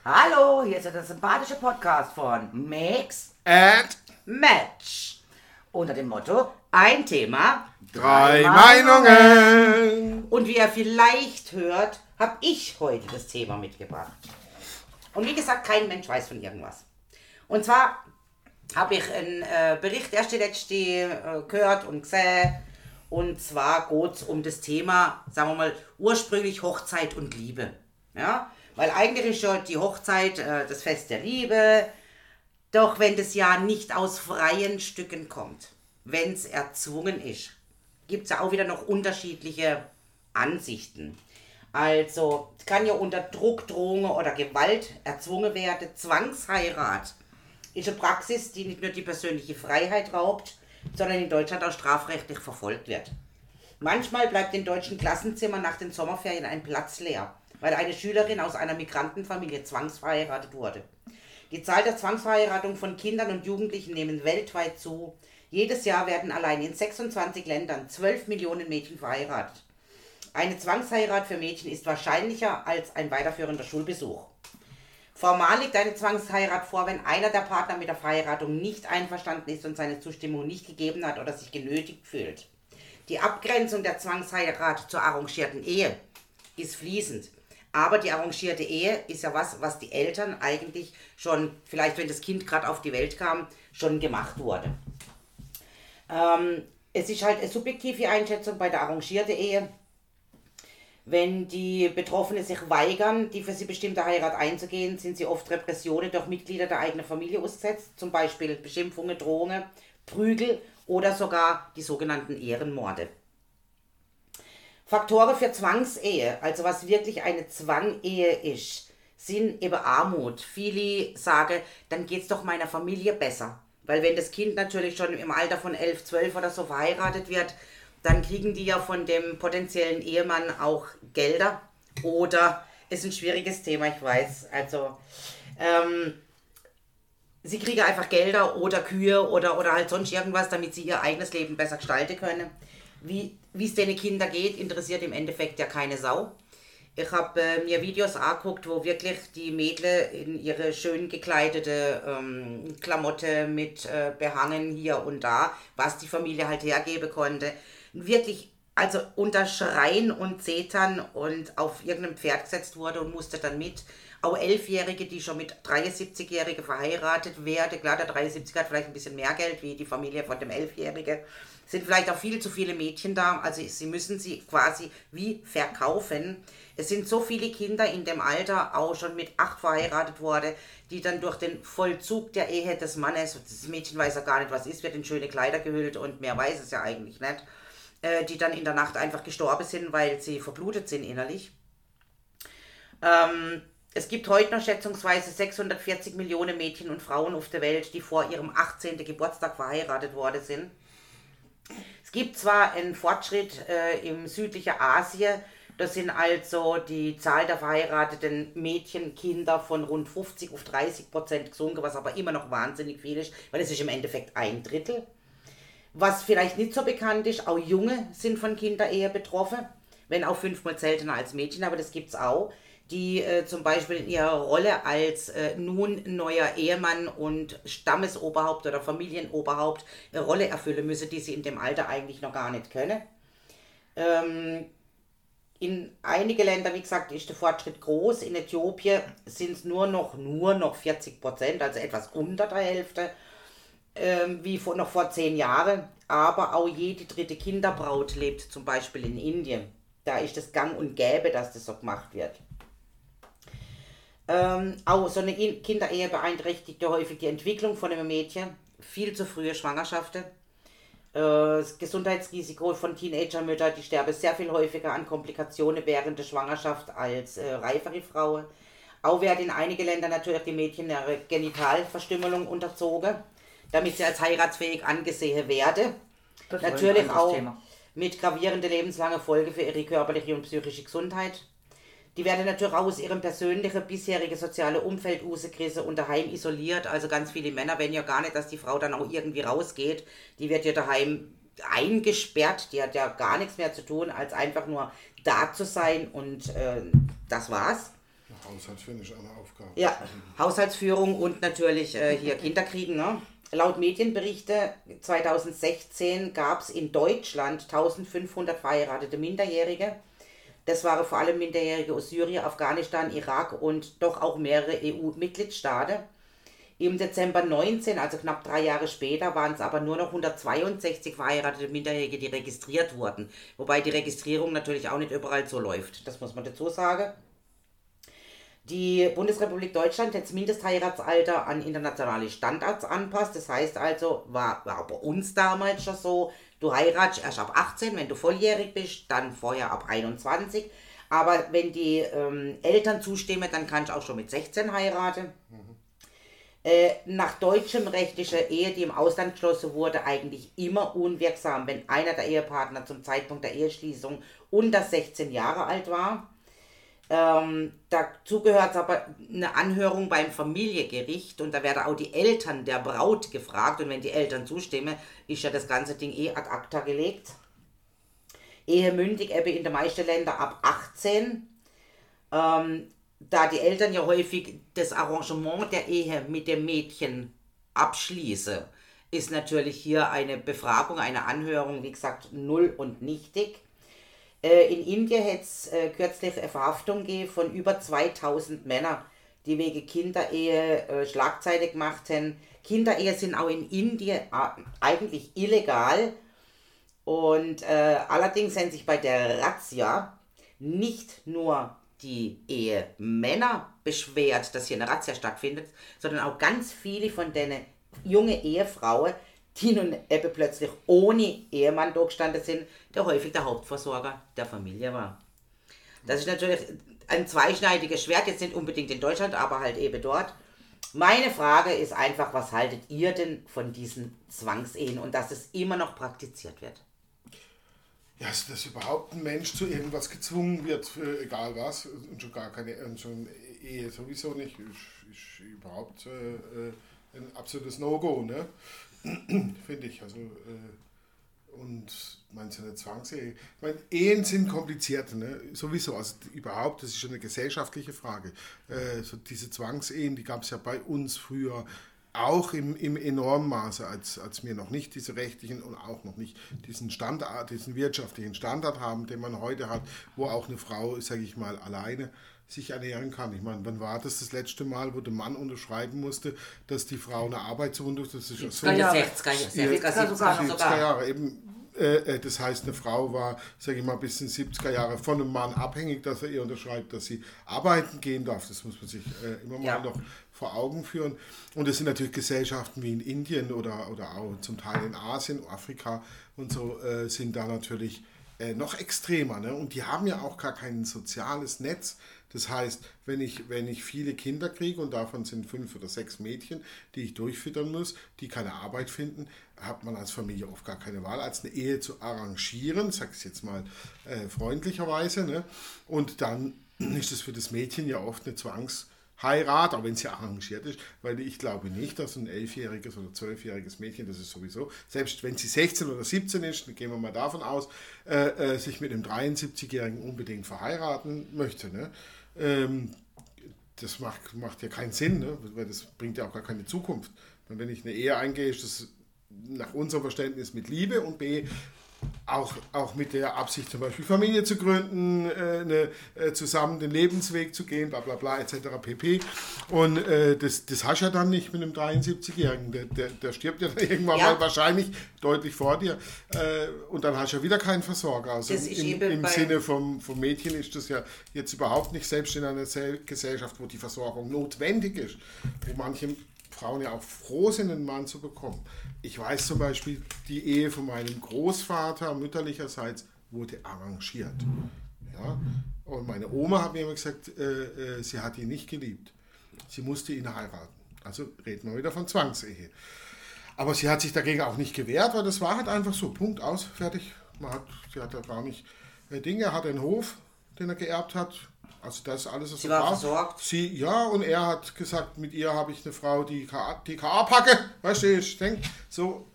Hallo, hier ist der sympathische Podcast von Mix and Match. Unter dem Motto, ein Thema, drei Meinungen. Und wie ihr vielleicht hört, habe ich heute das Thema mitgebracht. Und wie gesagt, kein Mensch weiß von irgendwas. Und zwar habe ich einen Bericht erst gehört und gesehen. Und zwar geht es um das Thema, sagen wir mal, ursprünglich Hochzeit und Liebe. Ja? Weil eigentlich ist ja die Hochzeit das Fest der Liebe. Doch wenn das ja nicht aus freien Stücken kommt, wenn es erzwungen ist, gibt es ja auch wieder noch unterschiedliche Ansichten. Also, es kann ja unter Druck, Drohungen oder Gewalt erzwungen werden. Zwangsheirat ist eine Praxis, die nicht nur die persönliche Freiheit raubt, sondern in Deutschland auch strafrechtlich verfolgt wird. Manchmal bleibt in deutschen Klassenzimmern nach den Sommerferien ein Platz leer, weil eine Schülerin aus einer Migrantenfamilie zwangsverheiratet wurde. Die Zahl der Zwangsverheiratung von Kindern und Jugendlichen nehmen weltweit zu. Jedes Jahr werden allein in 26 Ländern 12 Millionen Mädchen verheiratet. Eine Zwangsheirat für Mädchen ist wahrscheinlicher als ein weiterführender Schulbesuch. Formal liegt eine Zwangsheirat vor, wenn einer der Partner mit der Verheiratung nicht einverstanden ist und seine Zustimmung nicht gegeben hat oder sich genötigt fühlt. Die Abgrenzung der Zwangsheirat zur arrangierten Ehe ist fließend. Aber die arrangierte Ehe ist ja was die Eltern eigentlich schon, vielleicht wenn das Kind gerade auf die Welt kam, schon gemacht wurde. Es ist halt eine subjektive Einschätzung bei der arrangierten Ehe. Wenn die Betroffenen sich weigern, die für sie bestimmte Heirat einzugehen, sind sie oft Repressionen durch Mitglieder der eigenen Familie ausgesetzt, zum Beispiel Beschimpfungen, Drohungen, Prügel oder sogar die sogenannten Ehrenmorde. Faktoren für Zwangsehe, also was wirklich eine Zwangehe ist, sind eben Armut. Viele sagen, dann geht es doch meiner Familie besser. Weil wenn das Kind natürlich schon im Alter von 11, 12 oder so verheiratet wird, dann kriegen die ja von dem potenziellen Ehemann auch Gelder. Oder ist ein schwieriges Thema, ich weiß. Also sie kriegen einfach Gelder oder Kühe oder halt sonst irgendwas, damit sie ihr eigenes Leben besser gestalten können. Wie es den Kindern geht, interessiert im Endeffekt ja keine Sau. Ich habe mir Videos angeguckt, wo wirklich die Mädel in ihre schön gekleidete Klamotte mit Behangen hier und da, was die Familie halt hergeben konnte, wirklich also unter Schreien und Zetern und auf irgendeinem Pferd gesetzt wurde und musste dann mit. Auch 11-Jährige, die schon mit 73-Jährigen verheiratet werden, klar, der 73 hat vielleicht ein bisschen mehr Geld wie die Familie von dem 11-Jährigen, sind vielleicht auch viel zu viele Mädchen da, also sie müssen sie quasi wie verkaufen. Es sind so viele Kinder in dem Alter auch schon mit 8 verheiratet worden, die dann durch den Vollzug der Ehe des Mannes, das Mädchen weiß ja gar nicht, was ist, wird in schöne Kleider gehüllt und mehr weiß es ja eigentlich nicht, die dann in der Nacht einfach gestorben sind, weil sie verblutet sind innerlich. Es gibt heute noch schätzungsweise 640 Millionen Mädchen und Frauen auf der Welt, die vor ihrem 18. Geburtstag verheiratet worden sind. Es gibt zwar einen Fortschritt im südlichen Asien, das sind also die Zahl der verheirateten Mädchen, Kinder von rund 50 auf 30% gesunken, was aber immer noch wahnsinnig viel ist, weil es ist im Endeffekt 1/3. Was vielleicht nicht so bekannt ist, auch Junge sind von Kinderehe betroffen, wenn auch 5-mal seltener als Mädchen, aber das gibt es auch, die zum Beispiel in ihrer Rolle als nun neuer Ehemann und Stammesoberhaupt oder Familienoberhaupt eine Rolle erfüllen müssen, die sie in dem Alter eigentlich noch gar nicht können. In einige Länder, wie gesagt, ist der Fortschritt groß. In Äthiopien sind es nur noch 40%, also etwas unter der Hälfte, wie noch vor 10 Jahren. Aber auch jede 3. Kinderbraut lebt zum Beispiel in Indien. Da ist es gang und gäbe, dass das so gemacht wird. Auch so eine Kinderehe beeinträchtigt ja häufig die Entwicklung von einem Mädchen. Viel zu frühe Schwangerschaften. Das Gesundheitsrisiko von Teenagermüttern, die sterben sehr viel häufiger an Komplikationen während der Schwangerschaft als reifere Frauen. Auch werden in einigen Ländern natürlich die Mädchen ihre Genitalverstümmelung unterzogen, damit sie als heiratsfähig angesehen werden. Natürlich auch mit gravierenden lebenslangen Folgen für ihre körperliche und psychische Gesundheit. Die werden natürlich auch aus ihrem persönlichen, bisherigen sozialen Umfeld rausgerissen und daheim isoliert. Also ganz viele Männer wollen ja gar nicht, dass die Frau dann auch irgendwie rausgeht. Die wird ja daheim eingesperrt, die hat ja gar nichts mehr zu tun, als einfach nur da zu sein und das war's. Haushaltsführung ist eine Aufgabe. Ja, Haushaltsführung und natürlich hier Kinderkriegen. Ne? Laut Medienberichte 2016 gab es in Deutschland 1500 verheiratete Minderjährige. Das waren vor allem Minderjährige aus Syrien, Afghanistan, Irak und doch auch mehrere EU-Mitgliedstaaten. Im Dezember 19, also knapp 3 Jahre später, waren es aber nur noch 162 verheiratete Minderjährige, die registriert wurden. Wobei die Registrierung natürlich auch nicht überall so läuft. Das muss man dazu sagen. Die Bundesrepublik Deutschland hat das Mindestheiratsalter an internationale Standards anpasst. Das heißt also, war bei uns damals schon so, du heiratest erst ab 18, wenn du volljährig bist, dann vorher ab 21. Aber wenn die Eltern zustimmen, dann kannst du auch schon mit 16 heiraten. Nach deutschem Recht ist eine Ehe, die im Ausland geschlossen wurde, eigentlich immer unwirksam, wenn einer der Ehepartner zum Zeitpunkt der Eheschließung unter 16 Jahre alt war. Dazu gehört aber eine Anhörung beim Familiengericht und da werden auch die Eltern der Braut gefragt und wenn die Eltern zustimmen, ist ja das ganze Ding ad acta gelegt. Ehemündig eben in den meisten Ländern ab 18. Da die Eltern ja häufig das Arrangement der Ehe mit dem Mädchen abschließen, ist natürlich hier eine Befragung, eine Anhörung, wie gesagt, null und nichtig. In Indien hat es kürzlich eine Verhaftung gegeben von über 2000 Männern, die wegen Kinderehe Schlagzeile gemacht haben. Kinderehe sind auch in Indien eigentlich illegal. Und allerdings haben sich bei der Razzia nicht nur die Ehemänner beschwert, dass hier eine Razzia stattfindet, sondern auch ganz viele von den jungen Ehefrauen, die nun eben plötzlich ohne Ehemann da gestanden sind, der häufig der Hauptversorger der Familie war. Das ist natürlich ein zweischneidiges Schwert, jetzt nicht unbedingt in Deutschland, aber halt eben dort. Meine Frage ist einfach, was haltet ihr denn von diesen Zwangsehen und dass es immer noch praktiziert wird? Ja, also dass überhaupt ein Mensch zu irgendwas gezwungen wird, egal was, und schon gar keine Ehe sowieso nicht, ist überhaupt ein absolutes No-Go, ne? Finde ich. Also, und meinst du eine Zwangsehe? Ich meine, Ehen sind kompliziert, ne? Sowieso, also überhaupt, das ist schon eine gesellschaftliche Frage. So diese Zwangsehen, die gab es ja bei uns früher auch im enormen Maße, als wir noch nicht diese rechtlichen und auch noch nicht diesen Standard, diesen wirtschaftlichen Standard haben, den man heute hat, wo auch eine Frau, sage ich mal, alleine sich ernähren kann. Ich meine, wann war das letzte Mal, wo der Mann unterschreiben musste, dass die Frau eine Arbeit suchen durfte? Das ist ja so. 60er Jahre eben. Das heißt, eine Frau war, sage ich mal, bis in den 70er Jahre von einem Mann abhängig, dass er ihr unterschreibt, dass sie arbeiten gehen darf. Das muss man sich immer mal noch vor Augen führen. Und es sind natürlich Gesellschaften wie in Indien oder auch zum Teil in Asien, Afrika und so sind da natürlich noch extremer. Ne? Und die haben ja auch gar kein soziales Netz. Das heißt, wenn ich viele Kinder kriege und davon sind 5 oder 6 Mädchen, die ich durchfüttern muss, die keine Arbeit finden, hat man als Familie oft gar keine Wahl, als eine Ehe zu arrangieren, sag ich jetzt mal freundlicherweise. Ne? Und dann ist es für das Mädchen ja oft eine Zwangsheirat, auch wenn sie arrangiert ist, weil ich glaube nicht, dass ein 11-jähriges oder 12-jähriges Mädchen, das ist sowieso, selbst wenn sie 16 oder 17 ist, dann gehen wir mal davon aus, sich mit einem 73-Jährigen unbedingt verheiraten möchte. Ne? Das macht ja keinen Sinn, ne? Weil das bringt ja auch gar keine Zukunft. Und wenn ich eine Ehe eingehe, ist das nach unserem Verständnis mit Liebe und B, auch mit der Absicht zum Beispiel Familie zu gründen, zusammen den Lebensweg zu gehen, bla bla bla etc. pp. Und das hast du ja dann nicht mit einem 73-Jährigen, der stirbt ja dann irgendwann mal wahrscheinlich deutlich vor dir und dann hast du ja wieder keinen Versorger. Also im Sinne vom Mädchen ist das ja jetzt überhaupt nicht, selbst in einer Gesellschaft, wo die Versorgung notwendig ist, wo manche Frauen ja auch froh sind, einen Mann zu bekommen. Ich weiß zum Beispiel, die Ehe von meinem Großvater mütterlicherseits wurde arrangiert. Ja? Und meine Oma hat mir immer gesagt, sie hat ihn nicht geliebt. Sie musste ihn heiraten. Also reden wir wieder von Zwangsehe. Aber sie hat sich dagegen auch nicht gewehrt, weil das war halt einfach so, Punkt, aus, fertig. Sie hat ja gar nicht Dinge, er hat einen Hof, den er geerbt hat. Also das ist alles, was sie war versorgt. Und er hat gesagt, mit ihr habe ich eine Frau, die kann packe, weißt du, ich denke, so.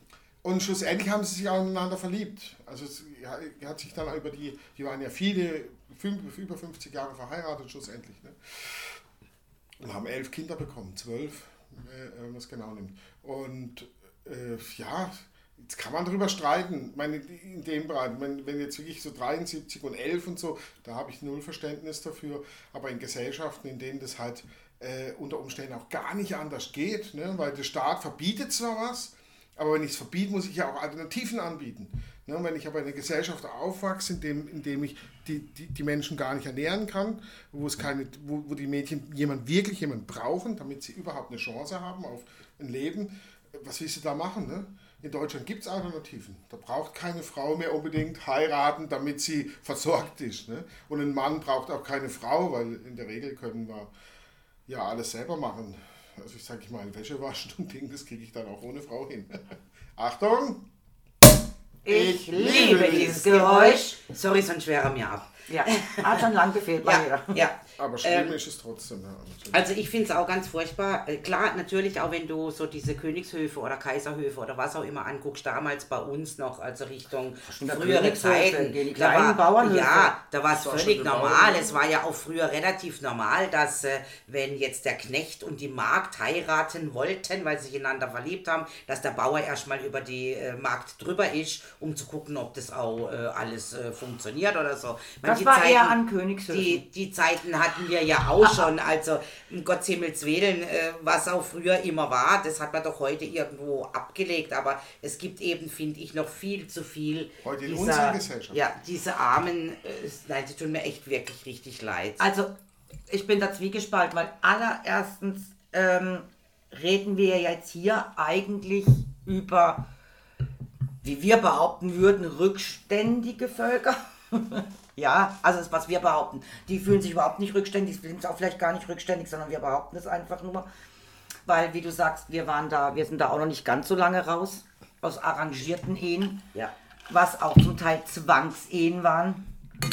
Und schlussendlich haben sie sich auch ineinander verliebt. Also es hat sich dann über die waren ja viele, über 50 Jahre verheiratet schlussendlich. Ne? Und haben 11 Kinder bekommen, 12, wenn man es genau nimmt. Und ja, jetzt kann man darüber streiten. Ich meine, in dem Bereich, wenn jetzt wirklich so 73 und 11 und so, da habe ich null Verständnis dafür. Aber in Gesellschaften, in denen das halt unter Umständen auch gar nicht anders geht, ne? Weil der Staat verbietet zwar was, aber wenn ich es verbiete, muss ich ja auch Alternativen anbieten. Ne? Wenn ich aber in einer Gesellschaft aufwachse, in dem ich die Menschen gar nicht ernähren kann, wo die Mädchen wirklich jemanden brauchen, damit sie überhaupt eine Chance haben auf ein Leben, was willst du da machen? Ne? In Deutschland gibt es Alternativen. Da braucht keine Frau mehr unbedingt heiraten, damit sie versorgt ist. Ne? Und ein Mann braucht auch keine Frau, weil in der Regel können wir ja alles selber machen. Also ich sage mal, Wäsche waschen und Ding, das kriege ich dann auch ohne Frau hin. Achtung! Ich liebe dieses Geräusch. Sorry, sonst wäre er mir ab. Ja, hat schon lang gefehlt bei Ja, ja. Aber schlimm ist es trotzdem. Ja, Also ich finde es auch ganz furchtbar. Klar, natürlich auch wenn du so diese Königshöfe oder Kaiserhöfe oder was auch immer anguckst, damals bei uns noch, also Richtung frühere Zeiten. Die kleinen Bauernhöfe. Ja, da war es völlig normal. Bauernhöfe. Es war ja auch früher relativ normal, dass wenn jetzt der Knecht und die Magd heiraten wollten, weil sie sich ineinander verliebt haben, dass der Bauer erstmal über die Magd drüber ist, um zu gucken, ob das auch alles funktioniert oder so. Das war eher an Königshöfen. Die Zeiten hatten wir ja auch schon, also um Gottes Himmels Willen, was auch früher immer war, das hat man doch heute irgendwo abgelegt, aber es gibt eben, finde ich, noch viel zu viel heute in unserer Gesellschaft. Ja, diese Armen, nein, sie tun mir echt wirklich richtig leid. Also, ich bin da zwiegespalten, weil allererstens reden wir jetzt hier eigentlich über, wie wir behaupten würden, rückständige Völker. Ja, also das, was wir behaupten. Die fühlen sich überhaupt nicht rückständig, die sind auch vielleicht gar nicht rückständig, sondern wir behaupten es einfach nur. Weil, wie du sagst, wir sind da auch noch nicht ganz so lange raus, aus arrangierten Ehen, Ja. was auch zum Teil Zwangsehen waren.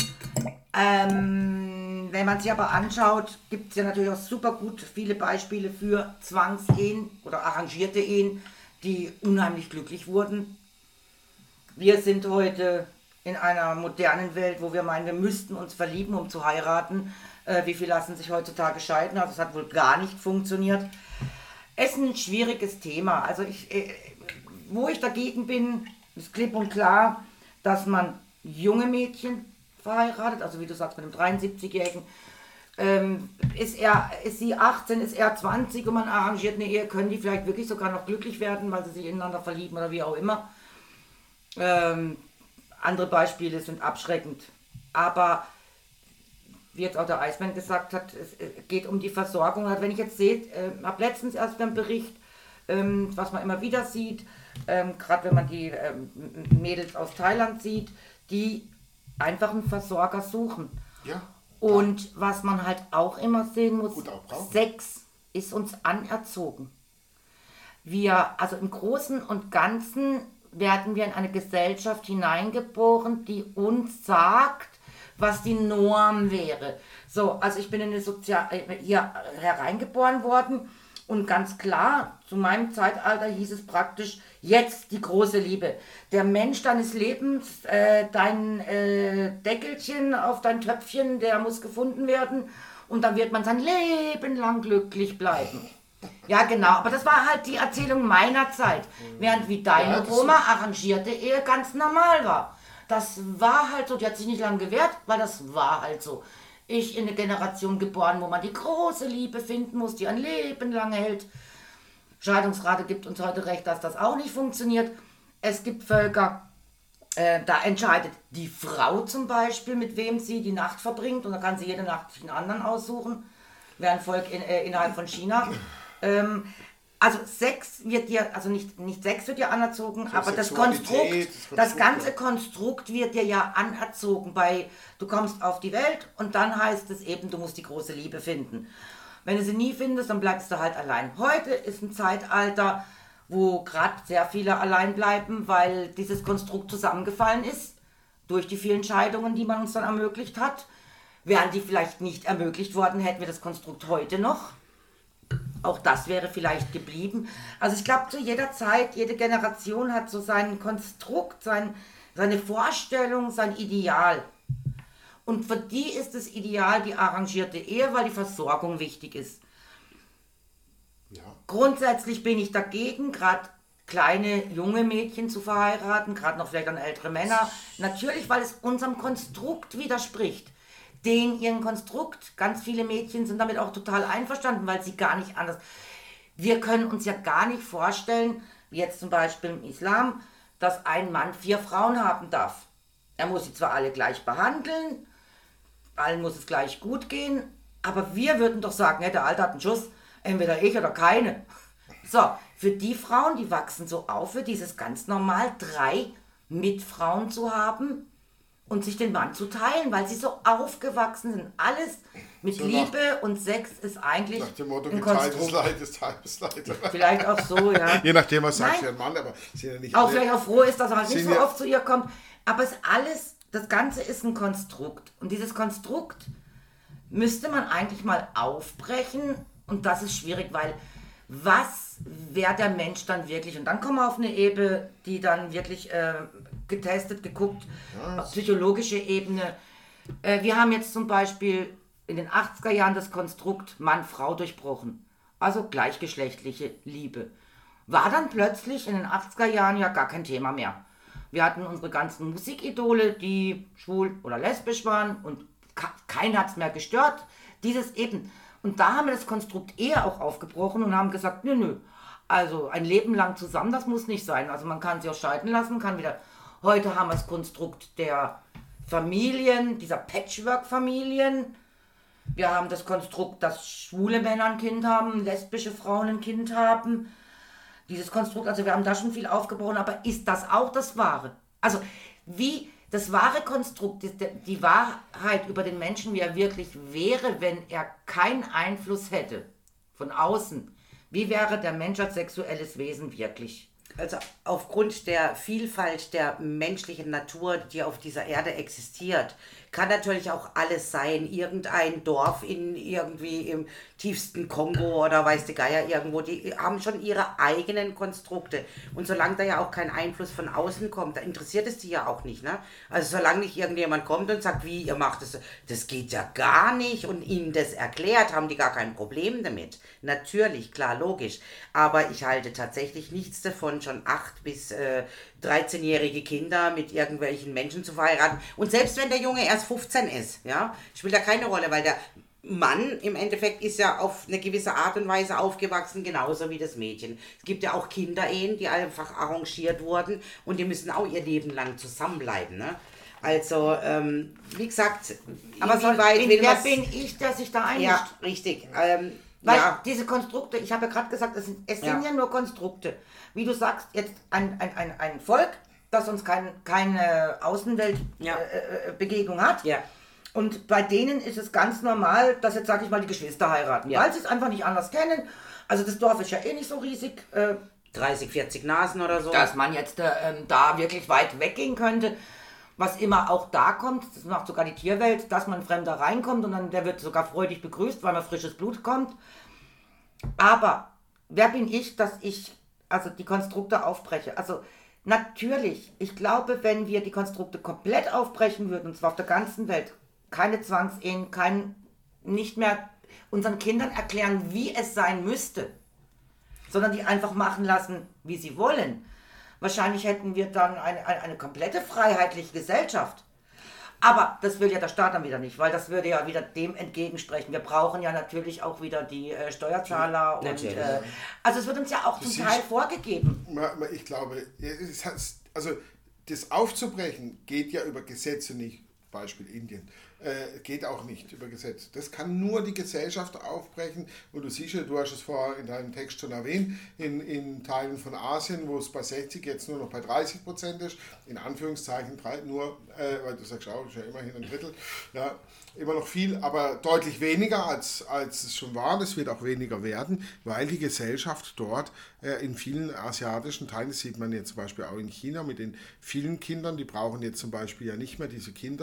Wenn man sich aber anschaut, gibt es ja natürlich auch super gut viele Beispiele für Zwangsehen oder arrangierte Ehen, die unheimlich glücklich wurden. Wir sind heute in einer modernen Welt, wo wir meinen, wir müssten uns verlieben, um zu heiraten. Wie viele lassen sich heutzutage scheiden? Also es hat wohl gar nicht funktioniert. Es ist ein schwieriges Thema. Also wo ich dagegen bin, ist klipp und klar, dass man junge Mädchen verheiratet, also wie du sagst, mit einem 73-Jährigen, ist sie 18, ist er 20 und man arrangiert eine Ehe, können die vielleicht wirklich sogar noch glücklich werden, weil sie sich ineinander verlieben oder wie auch immer. Andere Beispiele sind abschreckend. Aber wie jetzt auch der Eismann gesagt hat, es geht um die Versorgung. Und wenn ich jetzt sehe, habe letztens erst einen Bericht, was man immer wieder sieht, gerade wenn man die Mädels aus Thailand sieht, die einfach einen Versorger suchen. Ja. Und was man halt auch immer sehen muss, Gut, auch brauchen. Sex ist uns anerzogen. Also im Großen und Ganzen werden wir in eine Gesellschaft hineingeboren, die uns sagt, was die Norm wäre. So, also ich bin in eine hier hereingeboren worden und ganz klar, zu meinem Zeitalter hieß es praktisch, jetzt die große Liebe. Der Mensch deines Lebens, dein Deckelchen auf dein Töpfchen, der muss gefunden werden und dann wird man sein Leben lang glücklich bleiben. Ja, genau, aber das war halt die Erzählung meiner Zeit. Während wie deine Oma arrangierte Ehe ganz normal war. Das war halt so, die hat sich nicht lange gewehrt, weil das war halt so. Ich in eine Generation geboren, wo man die große Liebe finden muss, die ein Leben lang hält. Scheidungsrate gibt uns heute recht, dass das auch nicht funktioniert. Es gibt Völker, da entscheidet die Frau zum Beispiel, mit wem sie die Nacht verbringt. Und da kann sie jede Nacht sich einen anderen aussuchen. Wäre ein Volk innerhalb von China. Also Sex wird dir, also nicht Sex wird dir anerzogen, so aber das ganze Konstrukt wird dir ja anerzogen. Du kommst auf die Welt und dann heißt es eben, du musst die große Liebe finden. Wenn du sie nie findest, dann bleibst du halt allein. Heute ist ein Zeitalter, wo gerade sehr viele allein bleiben, weil dieses Konstrukt zusammengefallen ist, durch die vielen Scheidungen, die man uns dann ermöglicht hat. Wären die vielleicht nicht ermöglicht worden, hätten wir das Konstrukt heute noch. Auch das wäre vielleicht geblieben. Also ich glaube, zu jeder Zeit, jede Generation hat so sein Konstrukt, seine Vorstellung, sein Ideal. Und für die ist das Ideal die arrangierte Ehe, weil die Versorgung wichtig ist. Ja. Grundsätzlich bin ich dagegen, gerade kleine, junge Mädchen zu verheiraten, gerade noch vielleicht an ältere Männer. Natürlich, weil es unserem Konstrukt widerspricht. Ihren Konstrukt, ganz viele Mädchen sind damit auch total einverstanden, weil sie gar nicht anders... Wir können uns ja gar nicht vorstellen, wie jetzt zum Beispiel im Islam, dass ein Mann 4 Frauen haben darf. Er muss sie zwar alle gleich behandeln, allen muss es gleich gut gehen, aber wir würden doch sagen, der Alte hat einen Schuss, entweder ich oder keine. So, für die Frauen, die wachsen so auf, für dieses ganz normal 3 Mitfrauen zu haben und sich den Mann zu teilen, weil sie so aufgewachsen sind. Alles mit So Liebe und Sex ist eigentlich Nach dem Motto, ein geteiltes Konstrukt. Leid ist halbes Leid. Vielleicht auch so, ja. Je nachdem, was sagt Nein. für ein Mann, aber sind ja nicht Auch alle. vielleicht auch froh ist, dass er halt nicht Sind so ja- oft zu ihr kommt. Aber es alles, das Ganze ist ein Konstrukt. Und dieses Konstrukt müsste man eigentlich mal aufbrechen. Und das ist schwierig, weil was wäre der Mensch dann wirklich? Und dann kommen wir auf eine Ebene, die dann wirklich getestet, geguckt, auf psychologische Ebene. Wir haben jetzt zum Beispiel in den 80er Jahren das Konstrukt Mann-Frau durchbrochen. Also gleichgeschlechtliche Liebe. War dann plötzlich in den 80er Jahren ja gar kein Thema mehr. Wir hatten unsere ganzen Musikidole, die schwul oder lesbisch waren und keinen hat es mehr gestört. Dieses eben. Und da haben wir das Konstrukt Ehe auch aufgebrochen und haben gesagt, nö. Also ein Leben lang zusammen, das muss nicht sein. Also man kann sich auch scheiden lassen, kann wieder... Heute haben wir das Konstrukt der Familien, dieser Patchwork-Familien. Wir haben das Konstrukt, dass schwule Männer ein Kind haben, lesbische Frauen ein Kind haben. Dieses Konstrukt, also wir haben da schon viel aufgebrochen, aber ist das auch das Wahre? Also wie das wahre Konstrukt, die Wahrheit über den Menschen, wie er wirklich wäre, wenn er keinen Einfluss hätte von außen, wie wäre der Mensch als sexuelles Wesen wirklich? Also aufgrund der Vielfalt der menschlichen Natur, die auf dieser Erde existiert, kann natürlich auch alles sein. Irgendein Dorf irgendwie im tiefsten Kongo oder weiß der Geier irgendwo, die haben schon ihre eigenen Konstrukte. Und solange da ja auch kein Einfluss von außen kommt, da interessiert es die ja auch nicht. Ne? Also solange nicht irgendjemand kommt und sagt, wie ihr macht das, das geht ja gar nicht und ihnen das erklärt, haben die gar kein Problem damit. Natürlich, klar, logisch. Aber ich halte tatsächlich nichts davon, schon 8 bis 13-jährige Kinder mit irgendwelchen Menschen zu verheiraten. Und selbst wenn der Junge erst 15 ist, ja, spielt da keine Rolle, weil der Mann im Endeffekt ist ja auf eine gewisse Art und Weise aufgewachsen, genauso wie das Mädchen. Es gibt ja auch Kinderehen, die einfach arrangiert wurden und die müssen auch ihr Leben lang zusammenbleiben. Ne? Also, wie gesagt, Aber inwieweit wer bin ich, der sich da einmischt? Ja, richtig. Weil ja. diese Konstrukte, ich habe ja gerade gesagt, es sind Ja. ja nur Konstrukte. Wie du sagst, jetzt ein Volk, das uns keine Außenweltbegegnung hat. Ja. Und bei denen ist es ganz normal, dass jetzt, sag ich mal, die Geschwister heiraten, Ja. weil sie es einfach nicht anders kennen. Also das Dorf ist ja eh nicht so riesig, 30, 40 Nasen oder so. dass man jetzt da wirklich weit weggehen könnte. Was immer auch da kommt, das macht sogar die Tierwelt, dass man Fremder reinkommt und dann der wird sogar freudig begrüßt, weil man frisches Blut kommt. Aber wer bin ich, dass ich also die Konstrukte aufbreche? Also natürlich, ich glaube, wenn wir die Konstrukte komplett aufbrechen würden, und zwar auf der ganzen Welt, keine Zwangsehen, nicht mehr unseren Kindern erklären, wie es sein müsste, sondern die einfach machen lassen, wie sie wollen. Wahrscheinlich hätten wir dann eine komplette freiheitliche Gesellschaft. Aber das will ja der Staat dann wieder nicht, weil das würde ja wieder dem entgegensprechen. Wir brauchen ja natürlich auch wieder die Steuerzahler. Und, Natürlich. also es wird uns ja auch zum Teil vorgegeben. Ich glaube, also das aufzubrechen geht ja über Gesetze nicht. Beispiel Indien. Geht auch nicht über Gesetz. Das kann nur die Gesellschaft aufbrechen. Und du siehst ja, du hast es vorher in deinem Text schon erwähnt, in Teilen von Asien, wo es bei 60 jetzt nur noch bei 30% ist, in Anführungszeichen nur, weil du sagst auch, ist ja immerhin ein Drittel, ja, immer noch viel, aber deutlich weniger als es schon war. Das wird auch weniger werden, weil die Gesellschaft dort in vielen asiatischen Teilen, das sieht man jetzt zum Beispiel auch in China mit den vielen Kindern, die brauchen jetzt zum Beispiel ja nicht mehr diese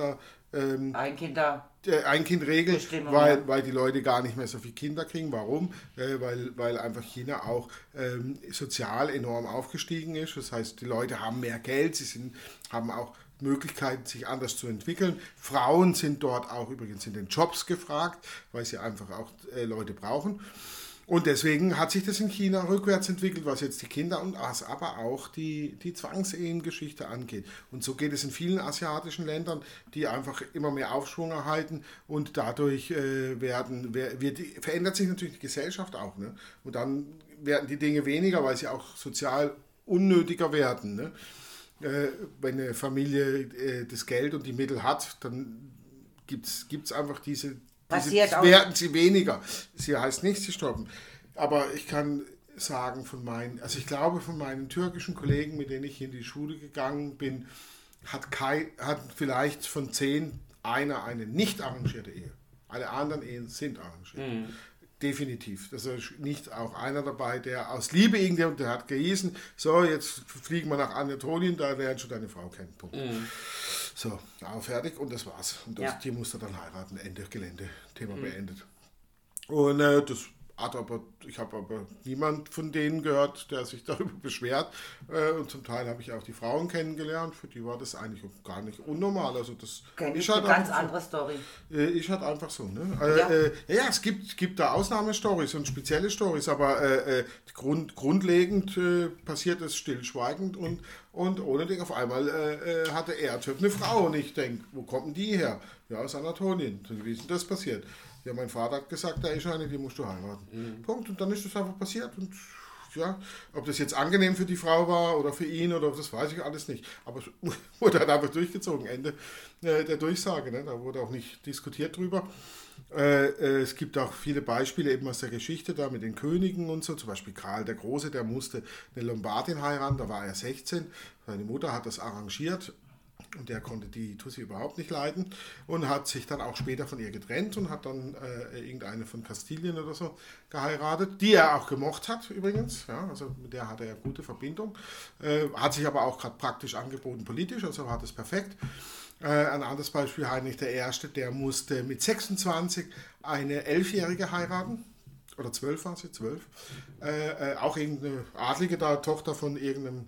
Ein-Kind-Regel, Bestimmung, weil die Leute gar nicht mehr so viele Kinder kriegen. Warum? Weil einfach China auch sozial enorm aufgestiegen ist. Das heißt, die Leute haben mehr Geld, haben auch Möglichkeiten, sich anders zu entwickeln. Frauen sind dort auch übrigens in den Jobs gefragt, weil sie einfach auch Leute brauchen. Und deswegen hat sich das in China rückwärts entwickelt, was jetzt die Kinder und aber auch die Zwangsehen-Geschichte angeht. Und so geht es in vielen asiatischen Ländern, die einfach immer mehr Aufschwung erhalten und dadurch verändert sich natürlich die Gesellschaft auch. Ne? Und dann werden die Dinge weniger, weil sie auch sozial unnötiger werden. Ne? Wenn eine Familie das Geld und die Mittel hat, dann gibt's einfach werden sie weniger. Sie heißt nicht, sie stoppen. Aber ich kann sagen, von meinen türkischen Kollegen, mit denen ich in die Schule gegangen bin, hat vielleicht von 10 eine nicht arrangierte Ehe. Alle anderen Ehen sind arrangiert. Definitiv. Das ist nicht auch einer dabei, der aus Liebe irgendjemand, der hat gehießen, so, jetzt fliegen wir nach Anatolien, da lernen schon deine Frau kennen. Punkt. So, fertig und das war's. Und die musste dann heiraten, Ende Gelände, Thema beendet. Und ich habe aber niemand von denen gehört, der sich darüber beschwert. Und zum Teil habe ich auch die Frauen kennengelernt, für die war das eigentlich gar nicht unnormal. Also das ist eine ganz andere Story. Ist halt einfach so. Ne? Es gibt da Ausnahmestories und spezielle Stories, aber grundlegend passiert es stillschweigend und ohne Ding. Auf einmal hatte er eine Frau und ich denke, wo kommen die her? Ja, aus Anatolien. Wie ist denn das passiert? Ja, mein Vater hat gesagt, da ist eine, die musst du heiraten. Punkt. Und dann ist das einfach passiert. Und ja, ob das jetzt angenehm für die Frau war oder für ihn oder das weiß ich alles nicht. Aber es wurde halt einfach durchgezogen. Ende der Durchsage. Ne? Da wurde auch nicht diskutiert drüber. Es gibt auch viele Beispiele eben aus der Geschichte da mit den Königen und so. Zum Beispiel Karl der Große, der musste eine Lombardin heiraten. Da war er 16. Seine Mutter hat das arrangiert. Und der konnte die Tussi überhaupt nicht leiden und hat sich dann auch später von ihr getrennt und hat dann irgendeine von Kastilien oder so geheiratet, die er auch gemocht hat übrigens. Ja, also mit der hatte er gute Verbindung. Hat sich aber auch gerade praktisch angeboten politisch, also war das perfekt. Ein anderes Beispiel, Heinrich I., der musste mit 26 eine 11-Jährige heiraten. Oder 12 war sie, 12. Auch irgendeine adlige Tochter von irgendeinem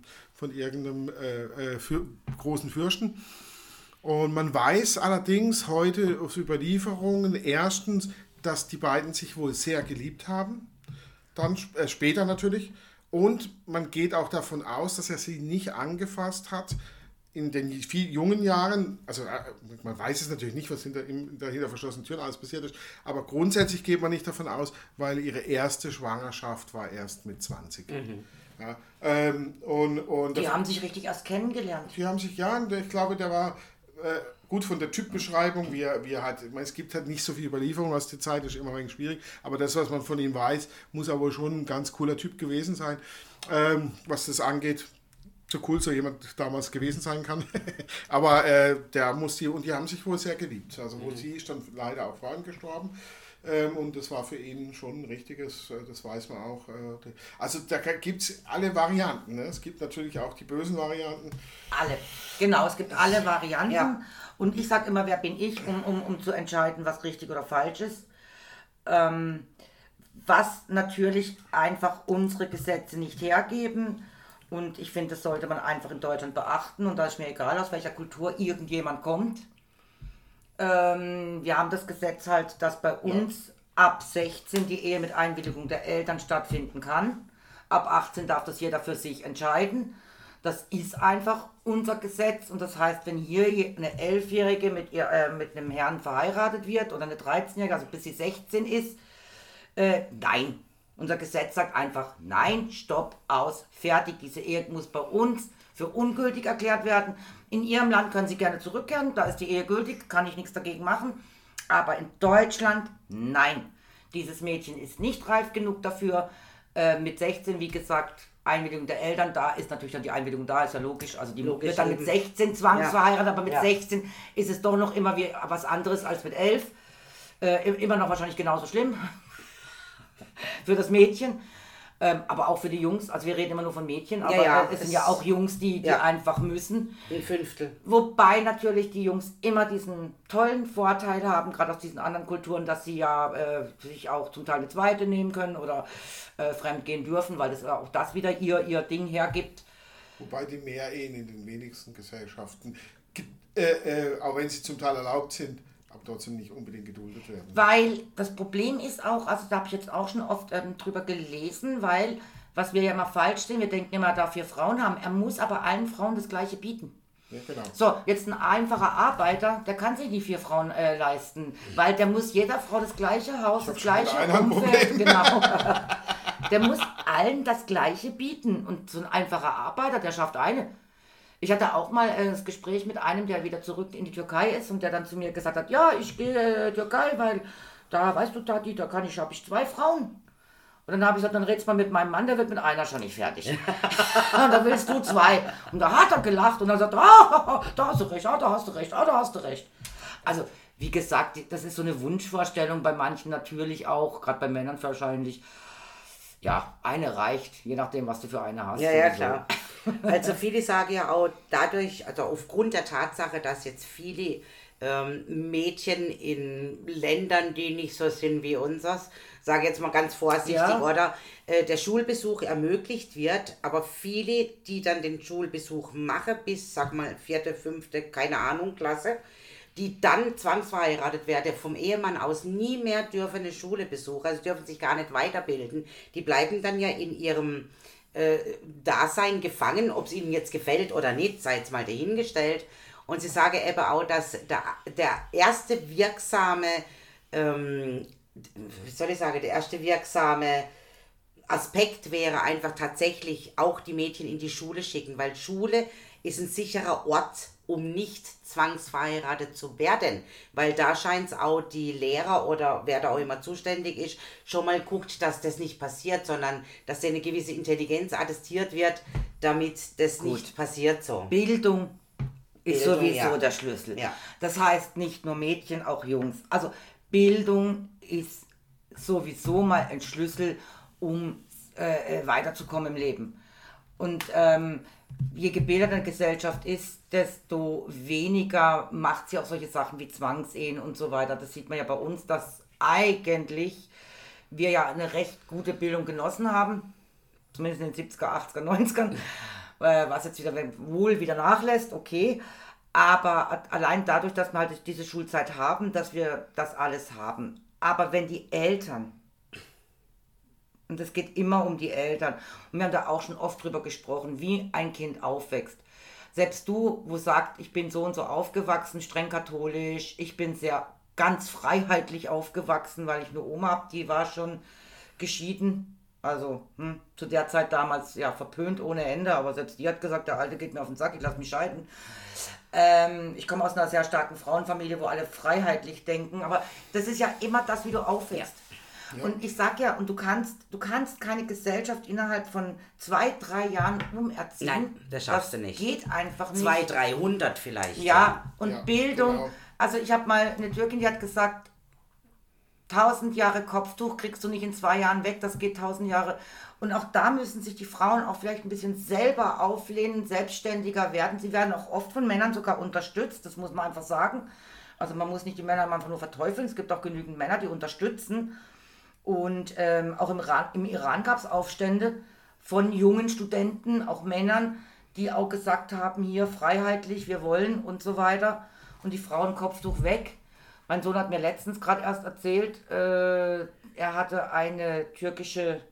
großen Fürsten. Und man weiß allerdings heute aus Überlieferungen erstens, dass die beiden sich wohl sehr geliebt haben. Dann später natürlich. Und man geht auch davon aus, dass er sie nicht angefasst hat in den jungen Jahren, also man weiß es natürlich nicht, was hinter verschlossenen Türen alles passiert ist, aber grundsätzlich geht man nicht davon aus, weil ihre erste Schwangerschaft war erst mit 20. Ja, die haben sich richtig erst kennengelernt. Die haben sich, ich glaube, der war gut von der Typbeschreibung, wie er hat, ich meine, es gibt halt nicht so viel Überlieferung aus der Zeit, das ist immer ein wenig schwierig, aber das, was man von ihm weiß, muss er wohl schon ein ganz cooler Typ gewesen sein, was das angeht. So cool so jemand damals gewesen sein kann. Aber die haben sich wohl sehr geliebt. Also sie ist dann leider auch vor ihm gestorben. Und das war für ihn schon ein richtiges, das weiß man auch. Also da gibt es alle Varianten. Ne? Es gibt natürlich auch die bösen Varianten. Alle, genau, es gibt alle Varianten. Ja. Und ich sage immer, wer bin ich, um zu entscheiden, was richtig oder falsch ist. Was natürlich einfach unsere Gesetze nicht hergeben. Und ich finde, das sollte man einfach in Deutschland beachten. Und da ist mir egal, aus welcher Kultur irgendjemand kommt. Wir haben das Gesetz halt, dass bei uns ab 16 die Ehe mit Einwilligung der Eltern stattfinden kann. Ab 18 darf das jeder für sich entscheiden. Das ist einfach unser Gesetz. Und das heißt, wenn hier eine 11-Jährige mit einem Herrn verheiratet wird oder eine 13-Jährige, also bis sie 16 ist, nein. Unser Gesetz sagt einfach, nein, stopp, aus, fertig. Diese Ehe muss bei uns für ungültig erklärt werden. In Ihrem Land können Sie gerne zurückkehren, da ist die Ehe gültig, kann ich nichts dagegen machen. Aber in Deutschland, nein. Dieses Mädchen ist nicht reif genug dafür. Mit 16, wie gesagt, Einwilligung der Eltern, da ist natürlich dann die Einwilligung da, ist ja logisch. Also die wird dann mit 16 zwangsverheiratet, aber mit 16 ist es doch noch immer wie was anderes als mit 11. Immer noch wahrscheinlich genauso schlimm. Für das Mädchen. Aber auch für die Jungs, also wir reden immer nur von Mädchen, aber Ja, es sind ja auch Jungs, die ja. einfach müssen. Ein Fünftel. Wobei natürlich die Jungs immer diesen tollen Vorteil haben, gerade aus diesen anderen Kulturen, dass sie ja sich auch zum Teil eine zweite nehmen können oder fremd gehen dürfen, weil das auch das wieder ihr Ding hergibt. Wobei die Mehrehen in den wenigsten Gesellschaften, auch wenn sie zum Teil erlaubt sind, aber trotzdem nicht unbedingt geduldet werden. Weil das Problem ist auch, also da habe ich jetzt auch schon oft drüber gelesen, weil, was wir ja immer falsch sehen, wir denken immer, er darf 4 Frauen haben, er muss aber allen Frauen das Gleiche bieten. Ja, genau. So, jetzt ein einfacher Arbeiter, der kann sich die 4 Frauen leisten, weil der muss jeder Frau das gleiche Haus, das gleiche Umfeld, genau. Der muss allen das Gleiche bieten und so ein einfacher Arbeiter, der schafft eine. Ich hatte auch mal das Gespräch mit einem, der wieder zurück in die Türkei ist und der dann zu mir gesagt hat, ja, ich gehe Türkei, weil da, weißt du, Tati, da habe ich 2 Frauen. Und dann habe ich gesagt, dann redst mal mit meinem Mann, der wird mit einer schon nicht fertig. Und da willst du 2. Und da hat er gelacht und dann sagt, da hast du recht, da hast du recht, da hast du recht. Also, wie gesagt, das ist so eine Wunschvorstellung bei manchen natürlich auch, gerade bei Männern wahrscheinlich. Ja, eine reicht, je nachdem, was du für eine hast. Ja, klar. Also viele sagen ja auch dadurch, also aufgrund der Tatsache, dass jetzt viele Mädchen in Ländern, die nicht so sind wie unseres, sage jetzt mal ganz vorsichtig, oder der Schulbesuch ermöglicht wird, aber viele, die dann den Schulbesuch machen, bis, sag mal, 4., 5., keine Ahnung, Klasse, die dann zwangsverheiratet werden, vom Ehemann aus nie mehr dürfen eine Schule besuchen, also dürfen sich gar nicht weiterbilden. Die bleiben dann ja in ihrem Dasein gefangen, ob es ihnen jetzt gefällt oder nicht, sei jetzt mal dahingestellt. Und sie sagen eben auch, dass der erste wirksame, der erste wirksame Aspekt wäre einfach tatsächlich auch die Mädchen in die Schule schicken, weil Schule ist ein sicherer Ort, um nicht zwangsverheiratet zu werden, weil da scheint es auch die Lehrer oder wer da auch immer zuständig ist, schon mal guckt, dass das nicht passiert, sondern dass eine gewisse Intelligenz attestiert wird, damit das nicht passiert so. Bildung ist sowieso der Schlüssel. Ja. Das heißt nicht nur Mädchen, auch Jungs. Also Bildung ist sowieso mal ein Schlüssel, um weiterzukommen im Leben. Und je gebildeter eine Gesellschaft ist, desto weniger macht sie auch solche Sachen wie Zwangsehen und so weiter. Das sieht man ja bei uns, dass eigentlich wir ja eine recht gute Bildung genossen haben, zumindest in den 70er, 80er, 90ern, was jetzt wohl wieder nachlässt, okay. Aber allein dadurch, dass wir halt diese Schulzeit haben, dass wir das alles haben. Aber wenn die Eltern, und es geht immer um die Eltern, und wir haben da auch schon oft drüber gesprochen, wie ein Kind aufwächst. Selbst du, wo sagt, ich bin so und so aufgewachsen, streng katholisch, ich bin sehr ganz freiheitlich aufgewachsen, weil ich eine Oma habe, die war schon geschieden. Also zu der Zeit damals ja verpönt ohne Ende, aber selbst die hat gesagt, der Alte geht mir auf den Sack, ich lasse mich scheiden. Ich komme aus einer sehr starken Frauenfamilie, wo alle freiheitlich denken, aber das ist ja immer das, wie du aufwächst. Ja. Und ich sag ja, und du kannst keine Gesellschaft innerhalb von 2-3 Jahren umerziehen. Nein, das schaffst du nicht. Geht einfach nicht. 200-300 vielleicht. Ja, und ja, Bildung, genau. Also ich habe mal eine Türkin, die hat gesagt, 1000 Jahre Kopftuch kriegst du nicht in 2 Jahren weg, das geht 1000 Jahre. Und auch da müssen sich die Frauen auch vielleicht ein bisschen selber auflehnen, selbstständiger werden. Sie werden auch oft von Männern sogar unterstützt, das muss man einfach sagen. Also man muss nicht die Männer einfach nur verteufeln, es gibt auch genügend Männer, die unterstützen. Und auch im Iran gab es Aufstände von jungen Studenten, auch Männern, die auch gesagt haben, hier freiheitlich, wir wollen und so weiter. Und die Frauen Kopftuch weg. Mein Sohn hat mir letztens gerade erst erzählt, er hatte eine türkische,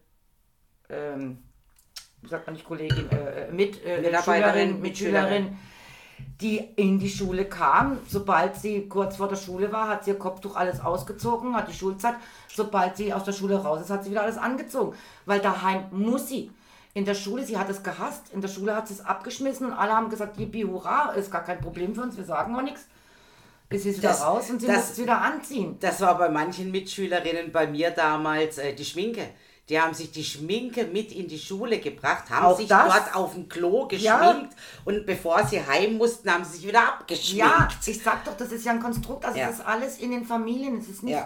wie sagt man nicht Kollegin, Mitschülerin, die in die Schule kam. Sobald sie kurz vor der Schule war, hat sie ihr Kopftuch alles ausgezogen, hat die Schulzeit. Sobald sie aus der Schule raus ist, hat sie wieder alles angezogen. Weil daheim muss sie. In der Schule, sie hat es gehasst, in der Schule hat sie es abgeschmissen und alle haben gesagt, yippie, hurra, ist gar kein Problem für uns, wir sagen auch nichts. Ist sie wieder raus und sie muss es wieder anziehen. Das war bei manchen Mitschülerinnen bei mir damals die Schminke. Die haben sich die Schminke mit in die Schule gebracht, haben sich dort auf dem Klo geschminkt und bevor sie heim mussten, haben sie sich wieder abgeschminkt. Ja, ich sag doch, das ist ja ein Konstrukt, also das ist alles in den Familien, es ist nicht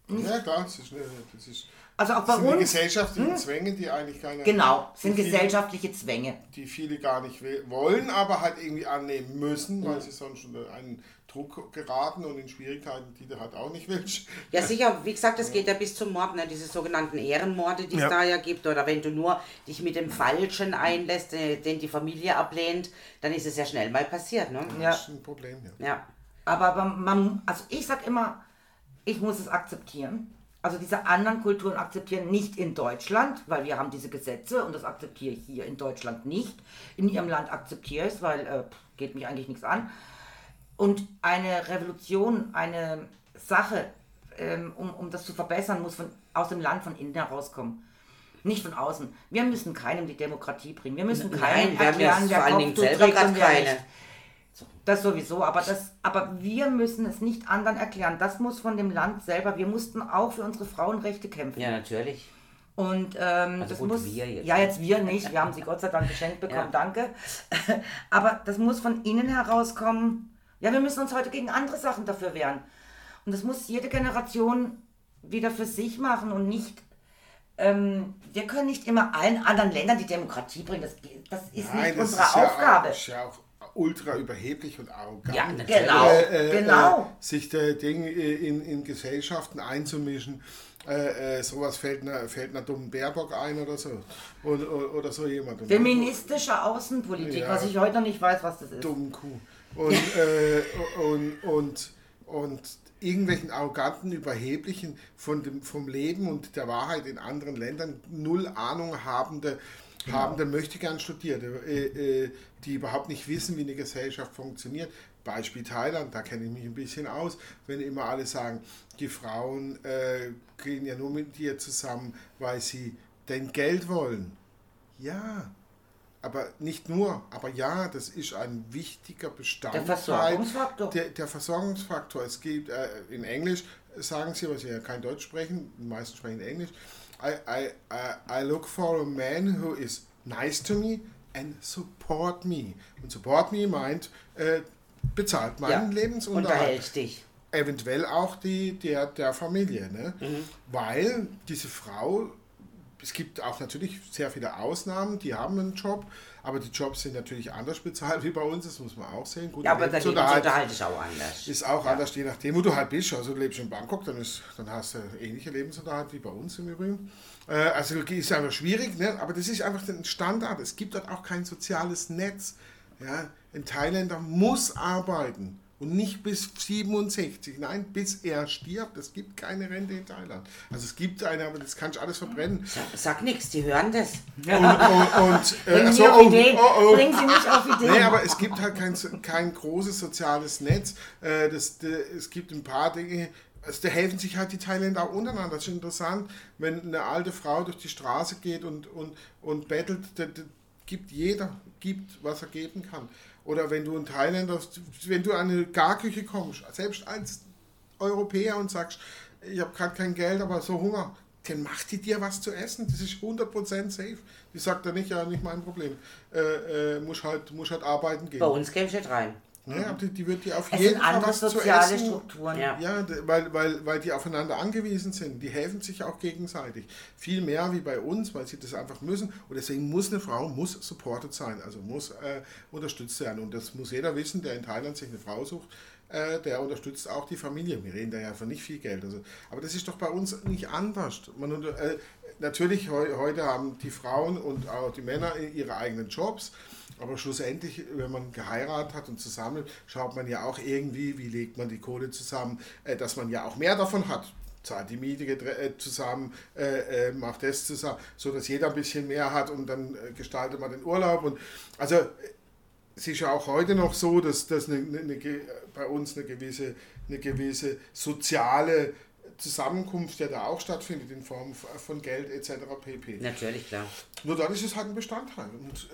Ja, klar, das ist Also auch bei das sind die uns. gesellschaftlichen Zwänge, die eigentlich keine... Genau, sind die viele- gesellschaftliche Zwänge. Die viele gar nicht wollen, aber halt irgendwie annehmen müssen, weil sie sonst schon in einen Druck geraten und in Schwierigkeiten, die du halt auch nicht willst. Ja, sicher, wie gesagt, das geht ja bis zum Mord, ne? Diese sogenannten Ehrenmorde, die es da ja gibt. Oder wenn du nur dich mit dem Falschen einlässt, den die Familie ablehnt, dann ist es ja schnell mal passiert. Ne? Das ist ein Problem, ja. Ja. Aber also ich sag immer, ich muss es akzeptieren. Also diese anderen Kulturen akzeptieren, nicht in Deutschland, weil wir haben diese Gesetze und das akzeptiere ich hier in Deutschland nicht. In ihrem Land akzeptiere ich es, weil geht mich eigentlich nichts an. Und eine Revolution, eine Sache, um das zu verbessern, muss aus dem Land von innen herauskommen. Nicht von außen. Wir müssen keinem die Demokratie bringen. Wir müssen keinem erklären, wer vor allen Dingen Kopftuch selber trägt gerade und wer keine. nicht. Das sowieso, aber wir müssen es nicht anderen erklären. Das muss von dem Land selber. Wir mussten auch für unsere Frauenrechte kämpfen. Ja, natürlich. Und das gut, muss. wir jetzt. Ja, jetzt wir nicht. Wir haben sie Gott sei Dank geschenkt bekommen, Ja. danke. Aber das muss von innen herauskommen. Ja, wir müssen uns heute gegen andere Sachen dafür wehren. Und das muss jede Generation wieder für sich machen und nicht. Wir können nicht immer allen anderen Ländern die Demokratie bringen. Das ist nicht unsere Aufgabe. Das ist ja auch ultra überheblich und arrogant. Ja, natürlich. Genau. Sich der Ding in Gesellschaften einzumischen. Sowas fällt einer dummen Baerbock ein oder so. Oder so jemand. Feministische Außenpolitik, Ja. was ich heute noch nicht weiß, was das ist. Dummen Kuh. Und irgendwelchen arroganten, überheblichen vom Leben und der Wahrheit in anderen Ländern null Ahnung habende Möchtegern Studierte, die überhaupt nicht wissen, wie eine Gesellschaft funktioniert. Beispiel Thailand, da kenne ich mich ein bisschen aus, wenn immer alle sagen, die Frauen gehen ja nur mit dir zusammen, weil sie dein Geld wollen. Ja, aber nicht nur, aber ja, das ist ein wichtiger Bestandteil. Der Versorgungsfaktor. Der Versorgungsfaktor. Es gibt in Englisch, sagen sie, weil sie ja kein Deutsch sprechen, die meisten sprechen Englisch, I look for a man who is nice to me and support me. Und support me meint, bezahlt meinen Lebensunterhalt. Unterhält dich. Eventuell auch der Familie. Ne? Weil diese Frau, es gibt auch natürlich sehr viele Ausnahmen, die haben einen Job, aber die Jobs sind natürlich anders bezahlt wie bei uns, das muss man auch sehen. Gut, Ja, aber der Lebensunterhalt Lebensunterhalt ist auch anders. ist auch anders, je nachdem, wo du halt bist. Also du lebst in Bangkok, dann hast du ähnliche Lebensunterhalt wie bei uns im Übrigen. Also ist einfach schwierig, ne? Aber das ist einfach ein Standard. Es gibt dort auch kein soziales Netz. Ja? Ein Thailänder muss arbeiten. Und nicht bis 67, nein, bis er stirbt. Es gibt keine Rente in Thailand. Also es gibt eine, aber das kannst du alles verbrennen. Sag nichts, die hören das. Bringen Sie auf Ideen. Bringen Sie nicht auf Ideen. Nee, aber es gibt halt kein großes soziales Netz. Es gibt ein paar Dinge, also da helfen sich halt die Thailänder auch untereinander. Das ist interessant, wenn eine alte Frau durch die Straße geht und bettelt, gibt jeder, was er geben kann. Oder wenn du in Thailänder, wenn du an eine Garküche kommst, selbst als Europäer und sagst, ich habe gerade kein Geld, aber so Hunger, dann macht die dir was zu essen. Das ist 100% safe. Die sagt dann nicht, ja, nicht mein Problem. Muss halt arbeiten gehen. Bei uns kämst du nicht rein. Ja, aber die wird dir auf Es jeden sind Fall andere was zu soziale essen. Strukturen. Ja. Ja, weil die aufeinander angewiesen sind. Die helfen sich auch gegenseitig. Viel mehr wie bei uns, weil sie das einfach müssen. Und deswegen muss eine Frau supported sein, also muss unterstützt werden. Und das muss jeder wissen, der in Thailand sich eine Frau sucht, der unterstützt auch die Familie. Wir reden da ja von nicht viel Geld. Also, aber das ist doch bei uns nicht anders. Natürlich, heute haben die Frauen und auch die Männer ihre eigenen Jobs. Aber schlussendlich, wenn man geheiratet hat und zusammen, schaut man ja auch irgendwie, wie legt man die Kohle zusammen, dass man ja auch mehr davon hat. Zahlt die Miete zusammen, macht das zusammen, so dass jeder ein bisschen mehr hat und dann gestaltet man den Urlaub. Und also es ist ja auch heute noch so, dass bei uns eine gewisse soziale Zusammenkunft ja da auch stattfindet in Form von Geld etc. pp. Natürlich, klar. Nur dann ist es halt ein Bestandteil und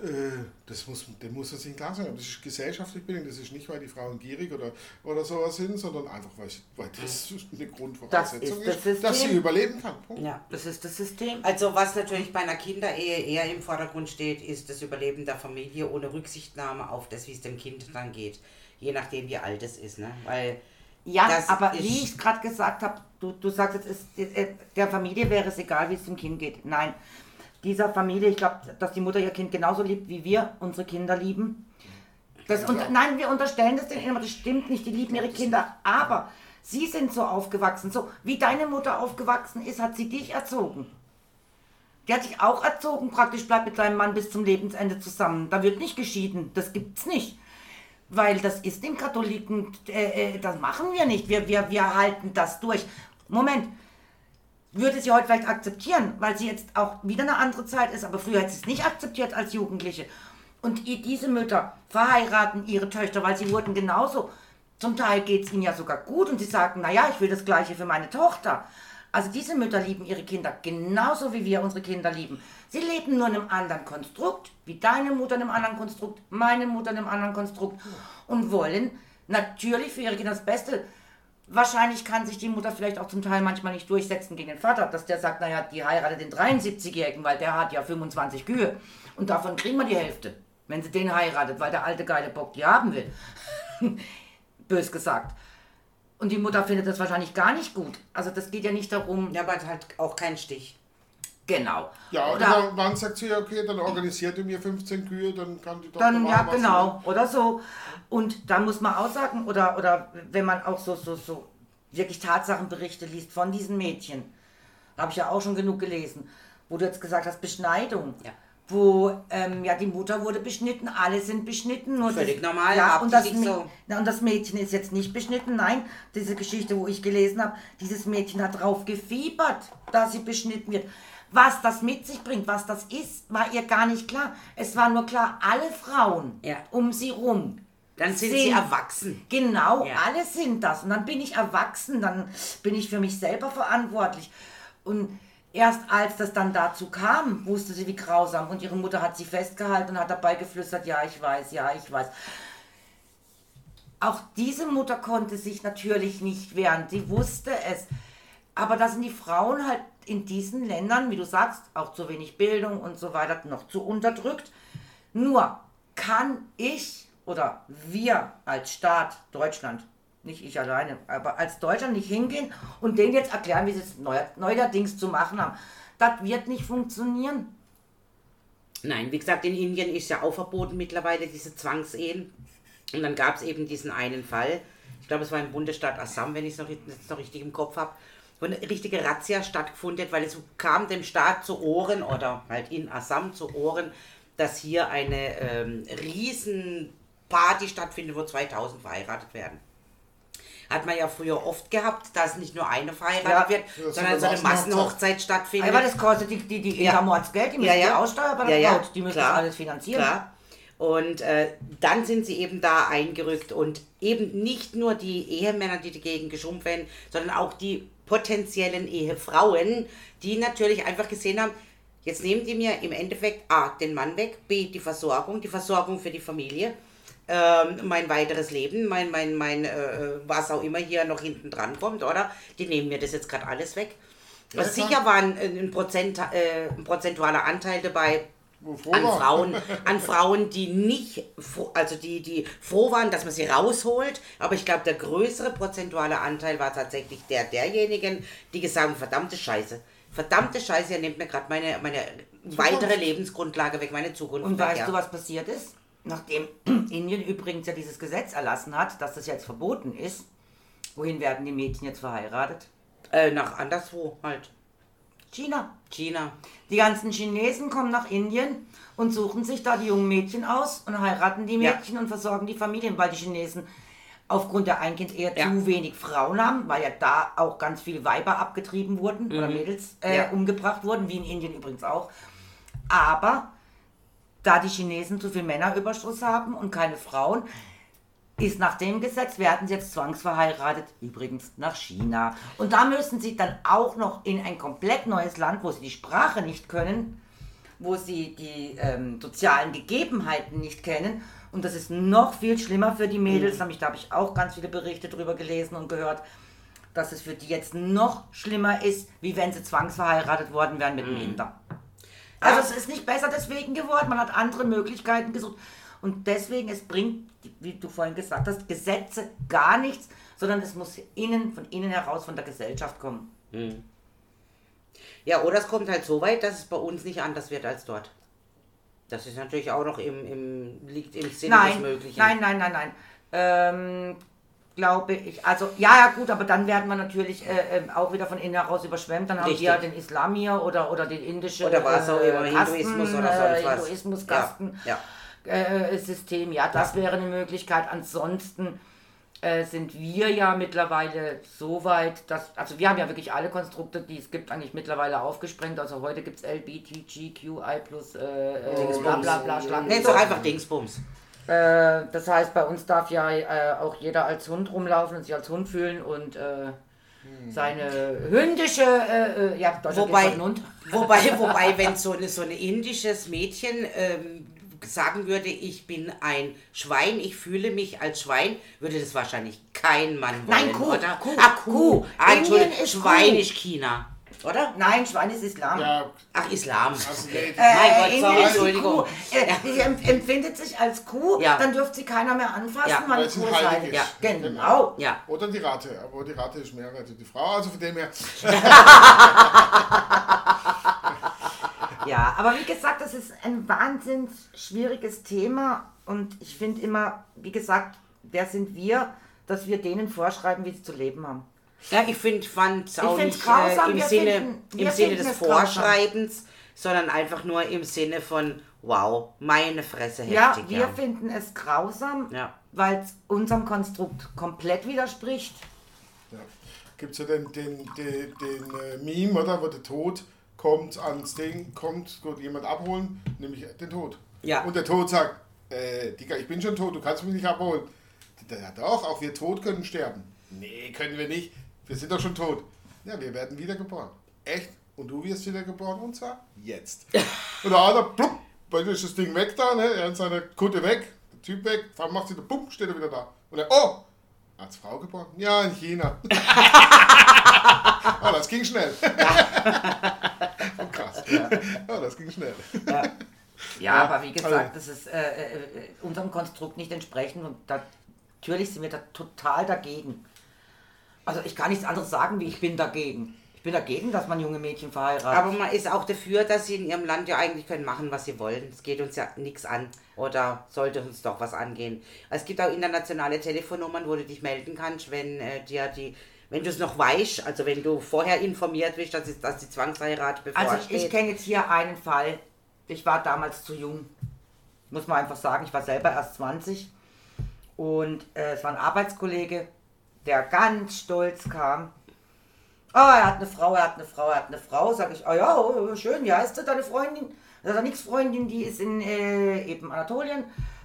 dem muss man sich klar sein. Das ist gesellschaftlich bedingt, das ist nicht, weil die Frauen gierig oder sowas sind, sondern einfach, weil das eine Grundvoraussetzung ist, dass sie überleben kann. Punkt. Ja. Das ist das System. Also was natürlich bei einer Kinderehe eher im Vordergrund steht, ist das Überleben der Familie ohne Rücksichtnahme auf das, wie es dem Kind dann geht. Je nachdem, wie alt es ist. Ne? Weil Ja, Das aber ist- wie ich gerade gesagt habe, du sagst jetzt, der Familie wäre es egal, wie es dem Kind geht. Nein, dieser Familie, ich glaube, dass die Mutter ihr Kind genauso liebt, wie wir unsere Kinder lieben. Nein, wir unterstellen das denen immer, das stimmt nicht, die lieben ihre Kinder, aber sie sind so aufgewachsen, so wie deine Mutter aufgewachsen ist, hat sie dich erzogen. Die hat dich auch erzogen, praktisch bleib mit deinem Mann bis zum Lebensende zusammen. Da wird nicht geschieden, das gibt's nicht. Weil das ist den Katholiken, das machen wir nicht, wir halten das durch. Moment, würde sie heute vielleicht akzeptieren, weil sie jetzt auch wieder eine andere Zeit ist, aber früher hat sie es nicht akzeptiert als Jugendliche. Und diese Mütter verheiraten ihre Töchter, weil sie wurden genauso. Zum Teil geht es ihnen ja sogar gut und sie sagen, naja, ich will das Gleiche für meine Tochter. Also diese Mütter lieben ihre Kinder genauso, wie wir unsere Kinder lieben. Sie leben nur in einem anderen Konstrukt, wie deine Mutter in einem anderen Konstrukt, meine Mutter in einem anderen Konstrukt und wollen natürlich für ihre Kinder das Beste. Wahrscheinlich kann sich die Mutter vielleicht auch zum Teil manchmal nicht durchsetzen gegen den Vater, dass der sagt, naja, die heiratet den 73-Jährigen, weil der hat ja 25 Kühe und davon kriegen wir die Hälfte, wenn sie den heiratet, weil der alte geile Bock die haben will. Bös gesagt. Und die Mutter findet das wahrscheinlich gar nicht gut. Also das geht ja nicht darum... Ja, aber halt auch kein Stich. Genau. Ja, Oder wann sagt sie, okay, dann organisiert ihr mir 15 Kühe, dann kann die Tochter dann, machen, ja, was sie genau. Oder so. Und da muss man auch sagen, oder wenn man auch so wirklich Tatsachenberichte liest von diesen Mädchen, habe ich ja auch schon genug gelesen, wo du jetzt gesagt hast, Beschneidung. Ja. Wo, die Mutter wurde beschnitten, alle sind beschnitten. Nur Völlig normal, Ja, und das, hauptsächlich so. und das Mädchen ist jetzt nicht beschnitten. Nein, diese Geschichte, wo ich gelesen habe, dieses Mädchen hat drauf gefiebert, dass sie beschnitten wird. Was das mit sich bringt, was das ist, war ihr gar nicht klar. Es war nur klar, alle Frauen Ja. um sie rum. Dann sind sie erwachsen. Genau, Ja. alle sind das. Und dann bin ich erwachsen, dann bin ich für mich selber verantwortlich. Und erst als das dann dazu kam, wusste sie, wie grausam. Und ihre Mutter hat sie festgehalten und hat dabei geflüstert, ja, ich weiß, ja, ich weiß. Auch diese Mutter konnte sich natürlich nicht wehren. Sie wusste es. Aber da sind die Frauen halt in diesen Ländern, wie du sagst, auch zu wenig Bildung und so weiter, noch zu unterdrückt. Nur kann ich oder wir als Staat Deutschland, nicht ich alleine, aber als Deutschland nicht hingehen und denen jetzt erklären, wie sie es neuerdings zu machen haben. Das wird nicht funktionieren. Nein, wie gesagt, in Indien ist ja auch verboten mittlerweile diese Zwangsehen. Und dann gab es eben diesen einen Fall, ich glaube es war im Bundesstaat Assam, wenn ich es noch richtig im Kopf habe, wo eine richtige Razzia stattgefunden hat, weil es kam dem Staat zu Ohren oder halt in Assam zu Ohren, dass hier eine riesen Party stattfindet, wo 2000 verheiratet werden. Hat man ja früher oft gehabt, dass nicht nur eine verheiratet wird, sondern so eine Massenhochzeit stattfindet. Aber das kostet die Mordsgeld, die müssen die aussteuern bei der Braut, die müssen das alles finanzieren. Klar. Und dann sind sie eben da eingerückt und eben nicht nur die Ehemänner, die dagegen geschumpft werden, sondern auch die potenziellen Ehefrauen, die natürlich einfach gesehen haben, jetzt nehmen die mir im Endeffekt A, den Mann weg, B, die Versorgung für die Familie, mein weiteres Leben, mein was auch immer hier noch hinten dran kommt, oder? Die nehmen mir das jetzt gerade alles weg. Ja, sicher war ein prozentualer Anteil dabei, an Frauen, die nicht, also die froh waren, dass man sie rausholt, aber ich glaube, der größere prozentuale Anteil war tatsächlich derjenigen, die gesagt haben, verdammte Scheiße, ihr nehmt mir gerade meine weitere Lebensgrundlage weg, meine Zukunft Und weg. weißt du, was passiert ist? Nachdem Indien übrigens ja dieses Gesetz erlassen hat, dass das jetzt verboten ist, wohin werden die Mädchen jetzt verheiratet? Nach anderswo halt. China. China. Die ganzen Chinesen kommen nach Indien und suchen sich da die jungen Mädchen aus und heiraten die Mädchen und versorgen die Familien, weil die Chinesen aufgrund der Einkind-Ehe zu wenig Frauen haben, weil ja da auch ganz viele Weiber abgetrieben wurden oder Mädels umgebracht wurden, wie in Indien übrigens auch. Aber da die Chinesen zu viel Männerüberschuss haben und keine Frauen, ist nach dem Gesetz, werden sie jetzt zwangsverheiratet, übrigens nach China. Und da müssen sie dann auch noch in ein komplett neues Land, wo sie die Sprache nicht können, wo sie die sozialen Gegebenheiten nicht kennen. Und das ist noch viel schlimmer für die Mädels. Da habe ich auch ganz viele Berichte drüber gelesen und gehört, dass es für die jetzt noch schlimmer ist, wie wenn sie zwangsverheiratet worden wären mit einem Inder. Also es ist nicht besser deswegen geworden, man hat andere Möglichkeiten gesucht. Und deswegen, es bringt, wie du vorhin gesagt hast, Gesetze gar nichts, sondern es muss von innen heraus, von der Gesellschaft kommen. Ja, oder es kommt halt so weit, dass es bei uns nicht anders wird als dort. Das ist natürlich auch noch liegt im Sinne des Möglichen. Nein. Glaube ich. Also, ja, gut, aber dann werden wir natürlich auch wieder von innen heraus überschwemmt. Dann haben wir ja den Islam hier oder den indischen oder was auch immer, Hinduismus oder sonst was. Hinduismus-Kasten. System, das wäre eine Möglichkeit. Ansonsten sind wir ja mittlerweile so weit, also wir haben ja wirklich alle Konstrukte, die es gibt, eigentlich mittlerweile aufgesprengt. Also heute gibt es LBTGQI plus bla bla bla Schlag. Nenn's doch einfach Dingsbums. Das heißt, bei uns darf ja auch jeder als Hund rumlaufen und sich als Hund fühlen und seine hündische, wobei, wenn so ein indisches Mädchen sagen würde, ich bin ein Schwein, ich fühle mich als Schwein, würde das wahrscheinlich kein Mann wollen, Nein, Kuh, oder? Kuh. Entschuldigung, Schwein ist China, oder? Nein, Schwein ist Islam. Ja, Ach, Islam. also nee, Mein Gott, sorry, Entschuldigung. Kuh. Sie empfindet sich als Kuh, dann dürfte sie keiner mehr anfassen, Ja, weil weil die sie Kuh ist heilig heilig. ist. Ja, genau. Ja. oder die Ratte, aber die Ratte ist mehr als die Frau, also von dem her. Ja, aber wie gesagt, das ist ein wahnsinnig schwieriges Thema und ich finde immer, wie gesagt, wer sind wir, dass wir denen vorschreiben, wie sie zu leben haben. Ja, ich fand es auch find's nicht grausam. im Wir Sinne finden des es Vorschreibens, sondern einfach nur im Sinne von, wow, meine Fresse heftig. Ja, wir finden es grausam, Ja. weil es unserem Konstrukt komplett widerspricht. Ja. Gibt es ja den Meme, oder, wo der Tod kommt ans Ding, kommt jemand abholen, nämlich den Tod. Ja. Und der Tod sagt, Digga, ich bin schon tot, du kannst mich nicht abholen. Ja doch, auch wir tot können sterben. Nee, können wir nicht, wir sind doch schon tot. Ja, wir werden wiedergeboren. Echt? Und du wirst wiedergeboren, und zwar jetzt. Und da hat er, plupp, weil ist das Ding weg da, ne? Er hat seine Kutte weg, der Typ weg, dann macht sie da, bumm, steht er wieder da. Und er, oh, als Frau geboren? Ja, in China. Oh, das ging schnell. Oh, krass. Ja. Oh, das ging schnell. Ja, aber wie gesagt, das ist unserem Konstrukt nicht entsprechend und natürlich sind wir da total dagegen. Also ich kann nichts anderes sagen, wie ich bin dagegen. Ich bin dagegen, dass man junge Mädchen verheiratet. Aber man ist auch dafür, dass sie in ihrem Land ja eigentlich können machen, was sie wollen. Es geht uns ja nichts an. Oder sollte uns doch was angehen. Es gibt auch internationale Telefonnummern, wo du dich melden kannst, wenn wenn du es noch weißt, also wenn du vorher informiert bist, dass die Zwangsheirat bevorsteht. Also ich kenne jetzt hier einen Fall. Ich war damals zu jung. Muss man einfach sagen, ich war selber erst 20. Und es war ein Arbeitskollege, der ganz stolz kam. Oh, er hat eine Frau. Sag ich, oh ja, oh, schön, wie heißt deine Freundin? Das ist nix Freundin, die ist in eben Anatolien.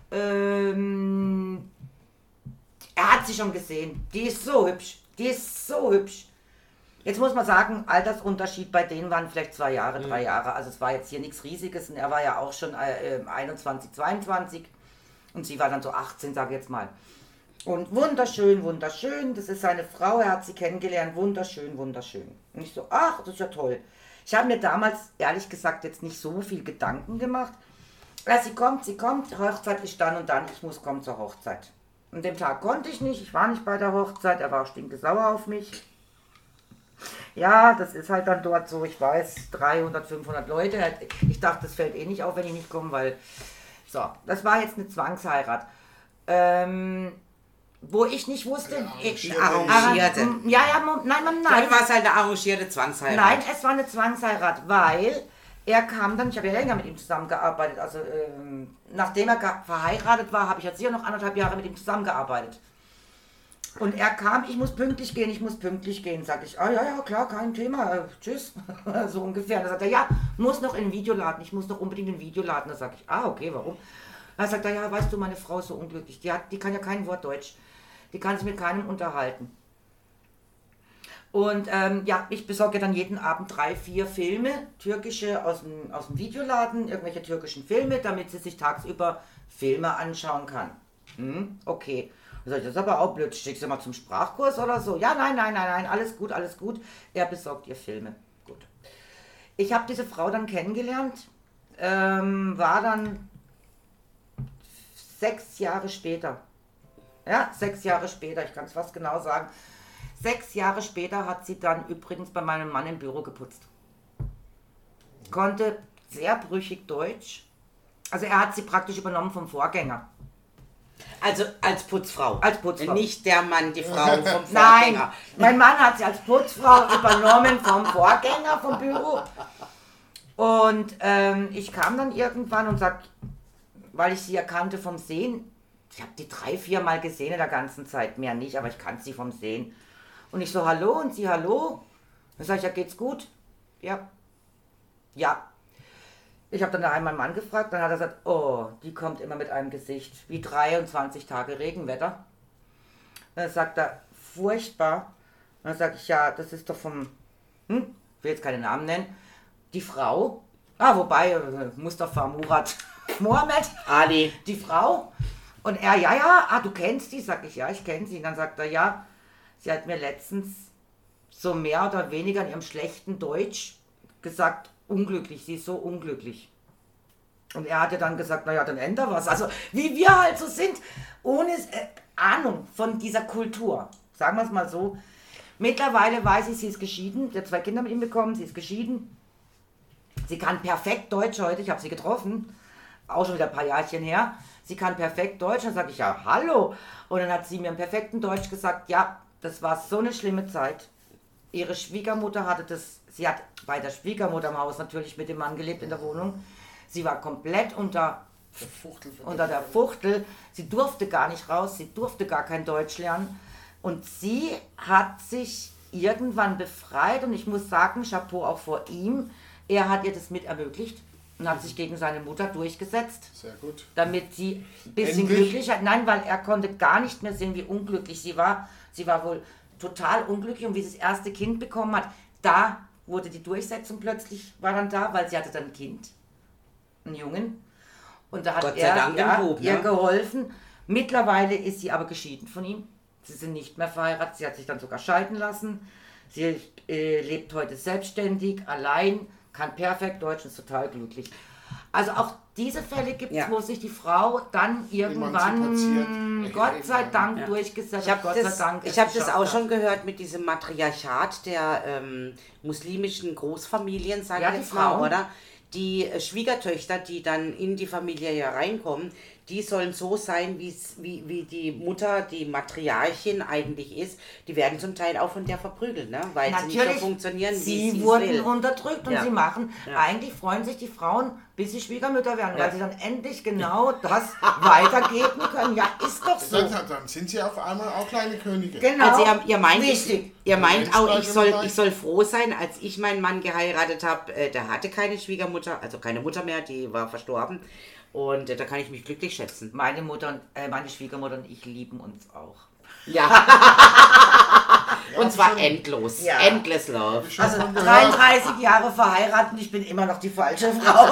Er hat sie schon gesehen. Die ist so hübsch. Jetzt muss man sagen, Altersunterschied bei denen waren vielleicht 2 Jahre, 3 Jahre. Also es war jetzt hier nichts Riesiges und er war ja auch schon 21, 22 und sie war dann so 18, sage ich jetzt mal. Und wunderschön, das ist seine Frau, er hat sie kennengelernt, wunderschön. Und ich so, ach, das ist ja toll. Ich habe mir damals, ehrlich gesagt, jetzt nicht so viel Gedanken gemacht. Ja, sie kommt, Hochzeit ist dann und dann, ich muss kommen zur Hochzeit. Und dem Tag konnte ich nicht, ich war nicht bei der Hochzeit, er war auch stinkesauer auf mich. Ja, das ist halt dann dort so, ich weiß, 300, 500 Leute. Ich dachte, das fällt eh nicht auf, wenn ich nicht komme, weil... So, das war jetzt eine Zwangsheirat. Wo ich nicht wusste... Arrangierte. Nein. Dann war es halt eine arrangierte Zwangsheirat. Nein, es war eine Zwangsheirat, weil er kam dann, ich habe ja länger mit ihm zusammengearbeitet, also nachdem er verheiratet war, habe ich jetzt hier noch 1,5 Jahre mit ihm zusammengearbeitet. Und er kam, ich muss pünktlich gehen, sag ich, ja, klar, kein Thema, tschüss, so ungefähr. Dann sagt er, ja, muss noch in den Videoladen, ich muss noch unbedingt in den Videoladen. Dann sag ich, okay, warum? Dann sagt er, ja, weißt du, meine Frau ist so unglücklich, die kann ja kein Wort Deutsch, die kann sich mit keinem unterhalten. Und ich besorge dann jeden Abend 3, 4 Filme, türkische aus dem Videoladen, irgendwelche türkischen Filme, damit sie sich tagsüber Filme anschauen kann. Okay. Dann sag ich, das ist aber auch blöd, schickst du mal zum Sprachkurs oder so? Ja, nein, alles gut. Er besorgt ihr Filme. Gut. Ich habe diese Frau dann kennengelernt, war dann 6 Jahre später. Ja, 6 Jahre später, ich kann es fast genau sagen. 6 Jahre später hat sie dann übrigens bei meinem Mann im Büro geputzt. Konnte sehr brüchig Deutsch. Also er hat sie praktisch übernommen vom Vorgänger. Also als Putzfrau. Als Putzfrau. Nicht der Mann, die Frau vom Vorgänger. Nein, mein Mann hat sie als Putzfrau übernommen vom Vorgänger vom Büro. Und ich kam dann irgendwann und sag, weil ich sie erkannte vom Sehen, ich habe die 3-4 Mal gesehen in der ganzen Zeit, mehr nicht, aber ich kannte sie vom Sehen. Und ich so, hallo, und sie, hallo. Dann sag ich, ja, geht's gut? Ja. Ja. Ich habe dann daheim meinen Mann gefragt, dann hat er gesagt, oh, die kommt immer mit einem Gesicht, wie 23 Tage Regenwetter. Dann sagt er, furchtbar. Dann sage ich, ja, das ist doch vom, ich will jetzt keine Namen nennen, die Frau, wobei, Mustafa Murat Mohammed, Ali. die Frau. Und er, ja, du kennst die? Sag ich, ja, ich kenne sie. Und dann sagt er, ja, sie hat mir letztens so mehr oder weniger in ihrem schlechten Deutsch gesagt, unglücklich, sie ist so unglücklich. Und er hatte dann gesagt, naja, dann änder was. Also wie wir halt so sind, ohne Ahnung von dieser Kultur. Sagen wir es mal so. Mittlerweile weiß ich, sie ist geschieden, sie hat 2 Kinder mit ihm bekommen, sie ist geschieden. Sie kann perfekt Deutsch heute, ich habe sie getroffen, auch schon wieder ein paar Jahrchen her. Sie kann perfekt Deutsch, dann sage ich, ja, hallo. Und dann hat sie mir im perfekten Deutsch gesagt, ja, das war so eine schlimme Zeit. Ihre Schwiegermutter hatte das, sie hat bei der Schwiegermutter im Haus natürlich mit dem Mann gelebt in der Wohnung. Sie war komplett unter der Fuchtel. Sie durfte gar nicht raus, sie durfte gar kein Deutsch lernen. Und sie hat sich irgendwann befreit und ich muss sagen, Chapeau auch vor ihm, er hat ihr das mit ermöglicht und hat sich gegen seine Mutter durchgesetzt. Sehr gut. Damit sie ein bisschen Endlich. glücklicher, nein, weil er konnte gar nicht mehr sehen, wie unglücklich sie war. Sie war wohl total unglücklich und wie sie das erste Kind bekommen hat, da wurde die Durchsetzung plötzlich, war dann da, weil sie hatte dann ein Kind, einen Jungen. Und da hat Gott sei Dank er im Bub, ihr ne? geholfen. Mittlerweile ist sie aber geschieden von ihm. Sie sind nicht mehr verheiratet, sie hat sich dann sogar scheiden lassen. Sie lebt heute selbstständig, allein, kann perfekt Deutsch und ist total glücklich. Also auch diese Fälle gibt es, Ja. wo sich die Frau dann irgendwann, Emanzipiert. Gott sei Dank, durchgesetzt hat. Gott sei Dank Ich es habe das geschafft auch hat. schon gehört mit diesem Matriarchat der muslimischen Großfamilien, sage Ja, ich die jetzt mal, Frauen. oder? Die Schwiegertöchter, die dann in die Familie hier reinkommen, die sollen so sein, wie die Mutter, die Matriarchin eigentlich ist. Die werden zum Teil auch von der verprügelt, ne? Weil sie nicht so funktionieren, wie sie sie wurden will. unterdrückt und Ja. sie machen, Ja. eigentlich freuen sich die Frauen, bis sie Schwiegermütter werden, Ja. weil sie dann endlich genau das weitergeben können. Ja, ist doch so. Dann sind sie auf einmal auch kleine Könige. Genau. Also ihr meint, Wichtig. ihr meint auch, Mensch, ich soll froh sein, als ich meinen Mann geheiratet habe, der hatte keine Schwiegermutter, also keine Mutter mehr, die war verstorben. Und da kann ich mich glücklich schätzen. Meine Mutter, meine Schwiegermutter und ich lieben uns auch. Ja. Und zwar endlos. Ja. Endless Love. Also 33 Jahre verheiratet und ich bin immer noch die falsche Frau.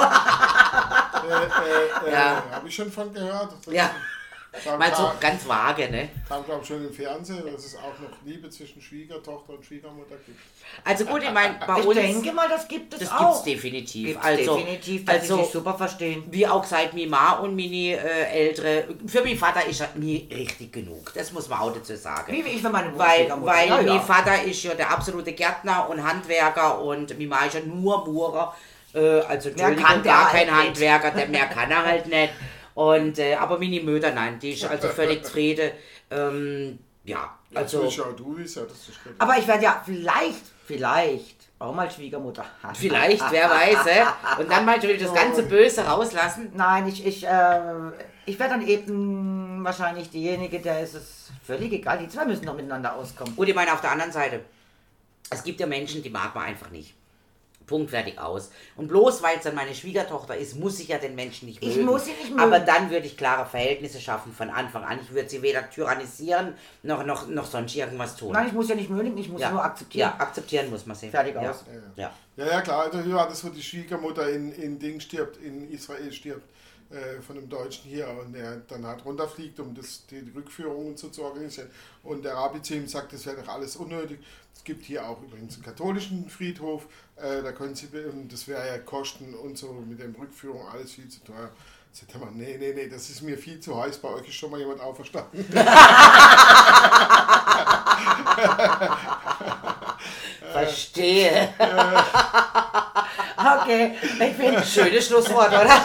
Ja. Habe ich schon von gehört. Das Ja. kam, Mal so ganz vage, ne? glaube ich, schon im Fernsehen, dass es auch noch Liebe zwischen Schwiegertochter und Schwiegermutter gibt. Also gut, ich meine, bei Ich uns, denke mal, das gibt es das auch. gibt's definitiv. Gibt's Also, definitiv, dass sie also sich super verstehen. wie auch seit Mima und Mini Ältere, für meinen Vater ist er nie richtig genug. Das muss man auch dazu sagen. Wie ich für meine Weil ja, mein Vater ist ja der absolute Gärtner und Handwerker und Mima ist ja nur Murer. Also Entschuldigung, kann der gar halt kein nicht. Handwerker, der mehr kann er halt nicht. Und, aber Mini Möder, nein, die ist also völlig zufrieden. Ja, also Also, du bist ja, das ist gut. Aber ich werde ja vielleicht auch mal Schwiegermutter. vielleicht, wer weiß. Und dann mal natürlich das ganze Böse rauslassen. Nein, ich werde dann eben wahrscheinlich diejenige, der ist es völlig egal. Die zwei müssen doch miteinander auskommen. Und ich meine, auf der anderen Seite, es gibt ja Menschen, die mag man einfach nicht. Punkt, fertig, aus. Und bloß weil es dann meine Schwiegertochter ist, muss ich ja den Menschen nicht mögen. Ich muss sie nicht mögen. Aber dann würde ich klare Verhältnisse schaffen von Anfang an. Ich würde sie weder tyrannisieren, noch sonst irgendwas tun. Nein, ich muss ja nicht mögen, ich muss ja. nur akzeptieren. Ja, akzeptieren muss man sie. Fertig ja. aus. Ja. Ja, klar, also, ja, das, wo die Schwiegermutter in Ding stirbt, in Israel stirbt. von einem Deutschen hier und der dann halt runterfliegt, um die Rückführung und so zu organisieren. Und der Rabbi zu ihm sagt, das wäre doch alles unnötig. Es gibt hier auch übrigens einen katholischen Friedhof, da können Sie, das wäre ja Kosten und so mit der Rückführung alles viel zu teuer. Sagt er mal, nee, das ist mir viel zu heiß, bei euch ist schon mal jemand auferstanden. Verstehe. Okay, ich finde Schönes Schlusswort, oder?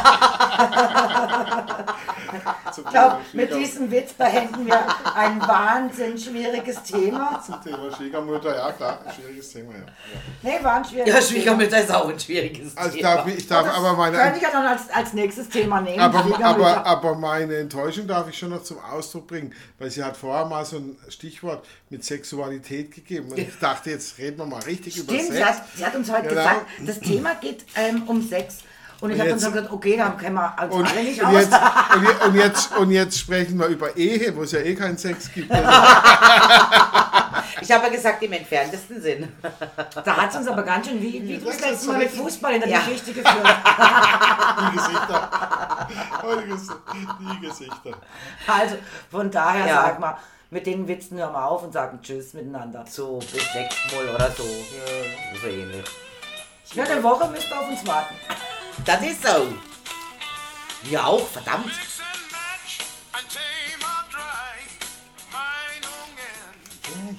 Ich glaube, mit diesem Witz beenden wir ein wahnsinnig schwieriges Thema. Zum Thema Schwiegermutter, ja klar, schwieriges Thema, ja. Nee, war ein schwieriges Ja, Schwiegermutter ist auch ein schwieriges Also Thema. ich darf aber meine... Könnte ich ja dann als nächstes Thema nehmen. Aber meine Enttäuschung darf ich schon noch zum Ausdruck bringen, weil sie hat vorher mal so ein Stichwort mit Sexualität gegeben. Und ich dachte, jetzt reden wir mal richtig über Stimmt, Sex. sie hat uns heute Genau. gesagt, das Thema geht um Sex. Und ich habe dann so gesagt, okay, dann kennen wir uns Und, alle nicht und, aus. und jetzt sprechen wir über Ehe, wo es ja eh keinen Sex gibt. Ich habe ja gesagt, im entferntesten Sinn. Da hat es uns aber ganz schön, wie du das Das letzte Mal mit ist Fußball in der Ja. Geschichte geführt. Die Gesichter. Die Gesichter. Also von daher Ja. sag mal, mit den Witzen hören wir auf und sagen Tschüss miteinander. So bis nächstes Mal oder so. So ähnlich. Ja, eine Woche müsst ihr auf uns warten. Das ist so. Wir auch, verdammt. Ein Thema 3 Meinungen.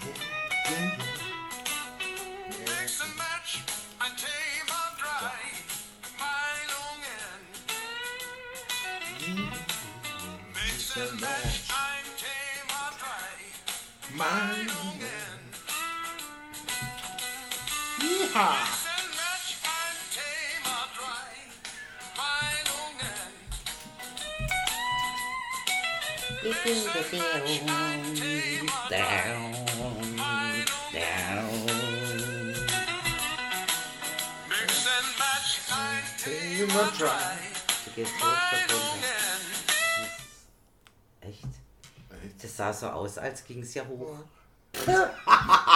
Mix and Match, ein Thema 3 Meinungen. Mix and Match, ein Thema 3 Meinungen. Mix and Match, ein Thema 3 Meinungen. Mix and Match, ein Thema 3 Du gehst hoch, verbunden. Meinungen. Echt? Das sah so aus, als ging es ja hoch.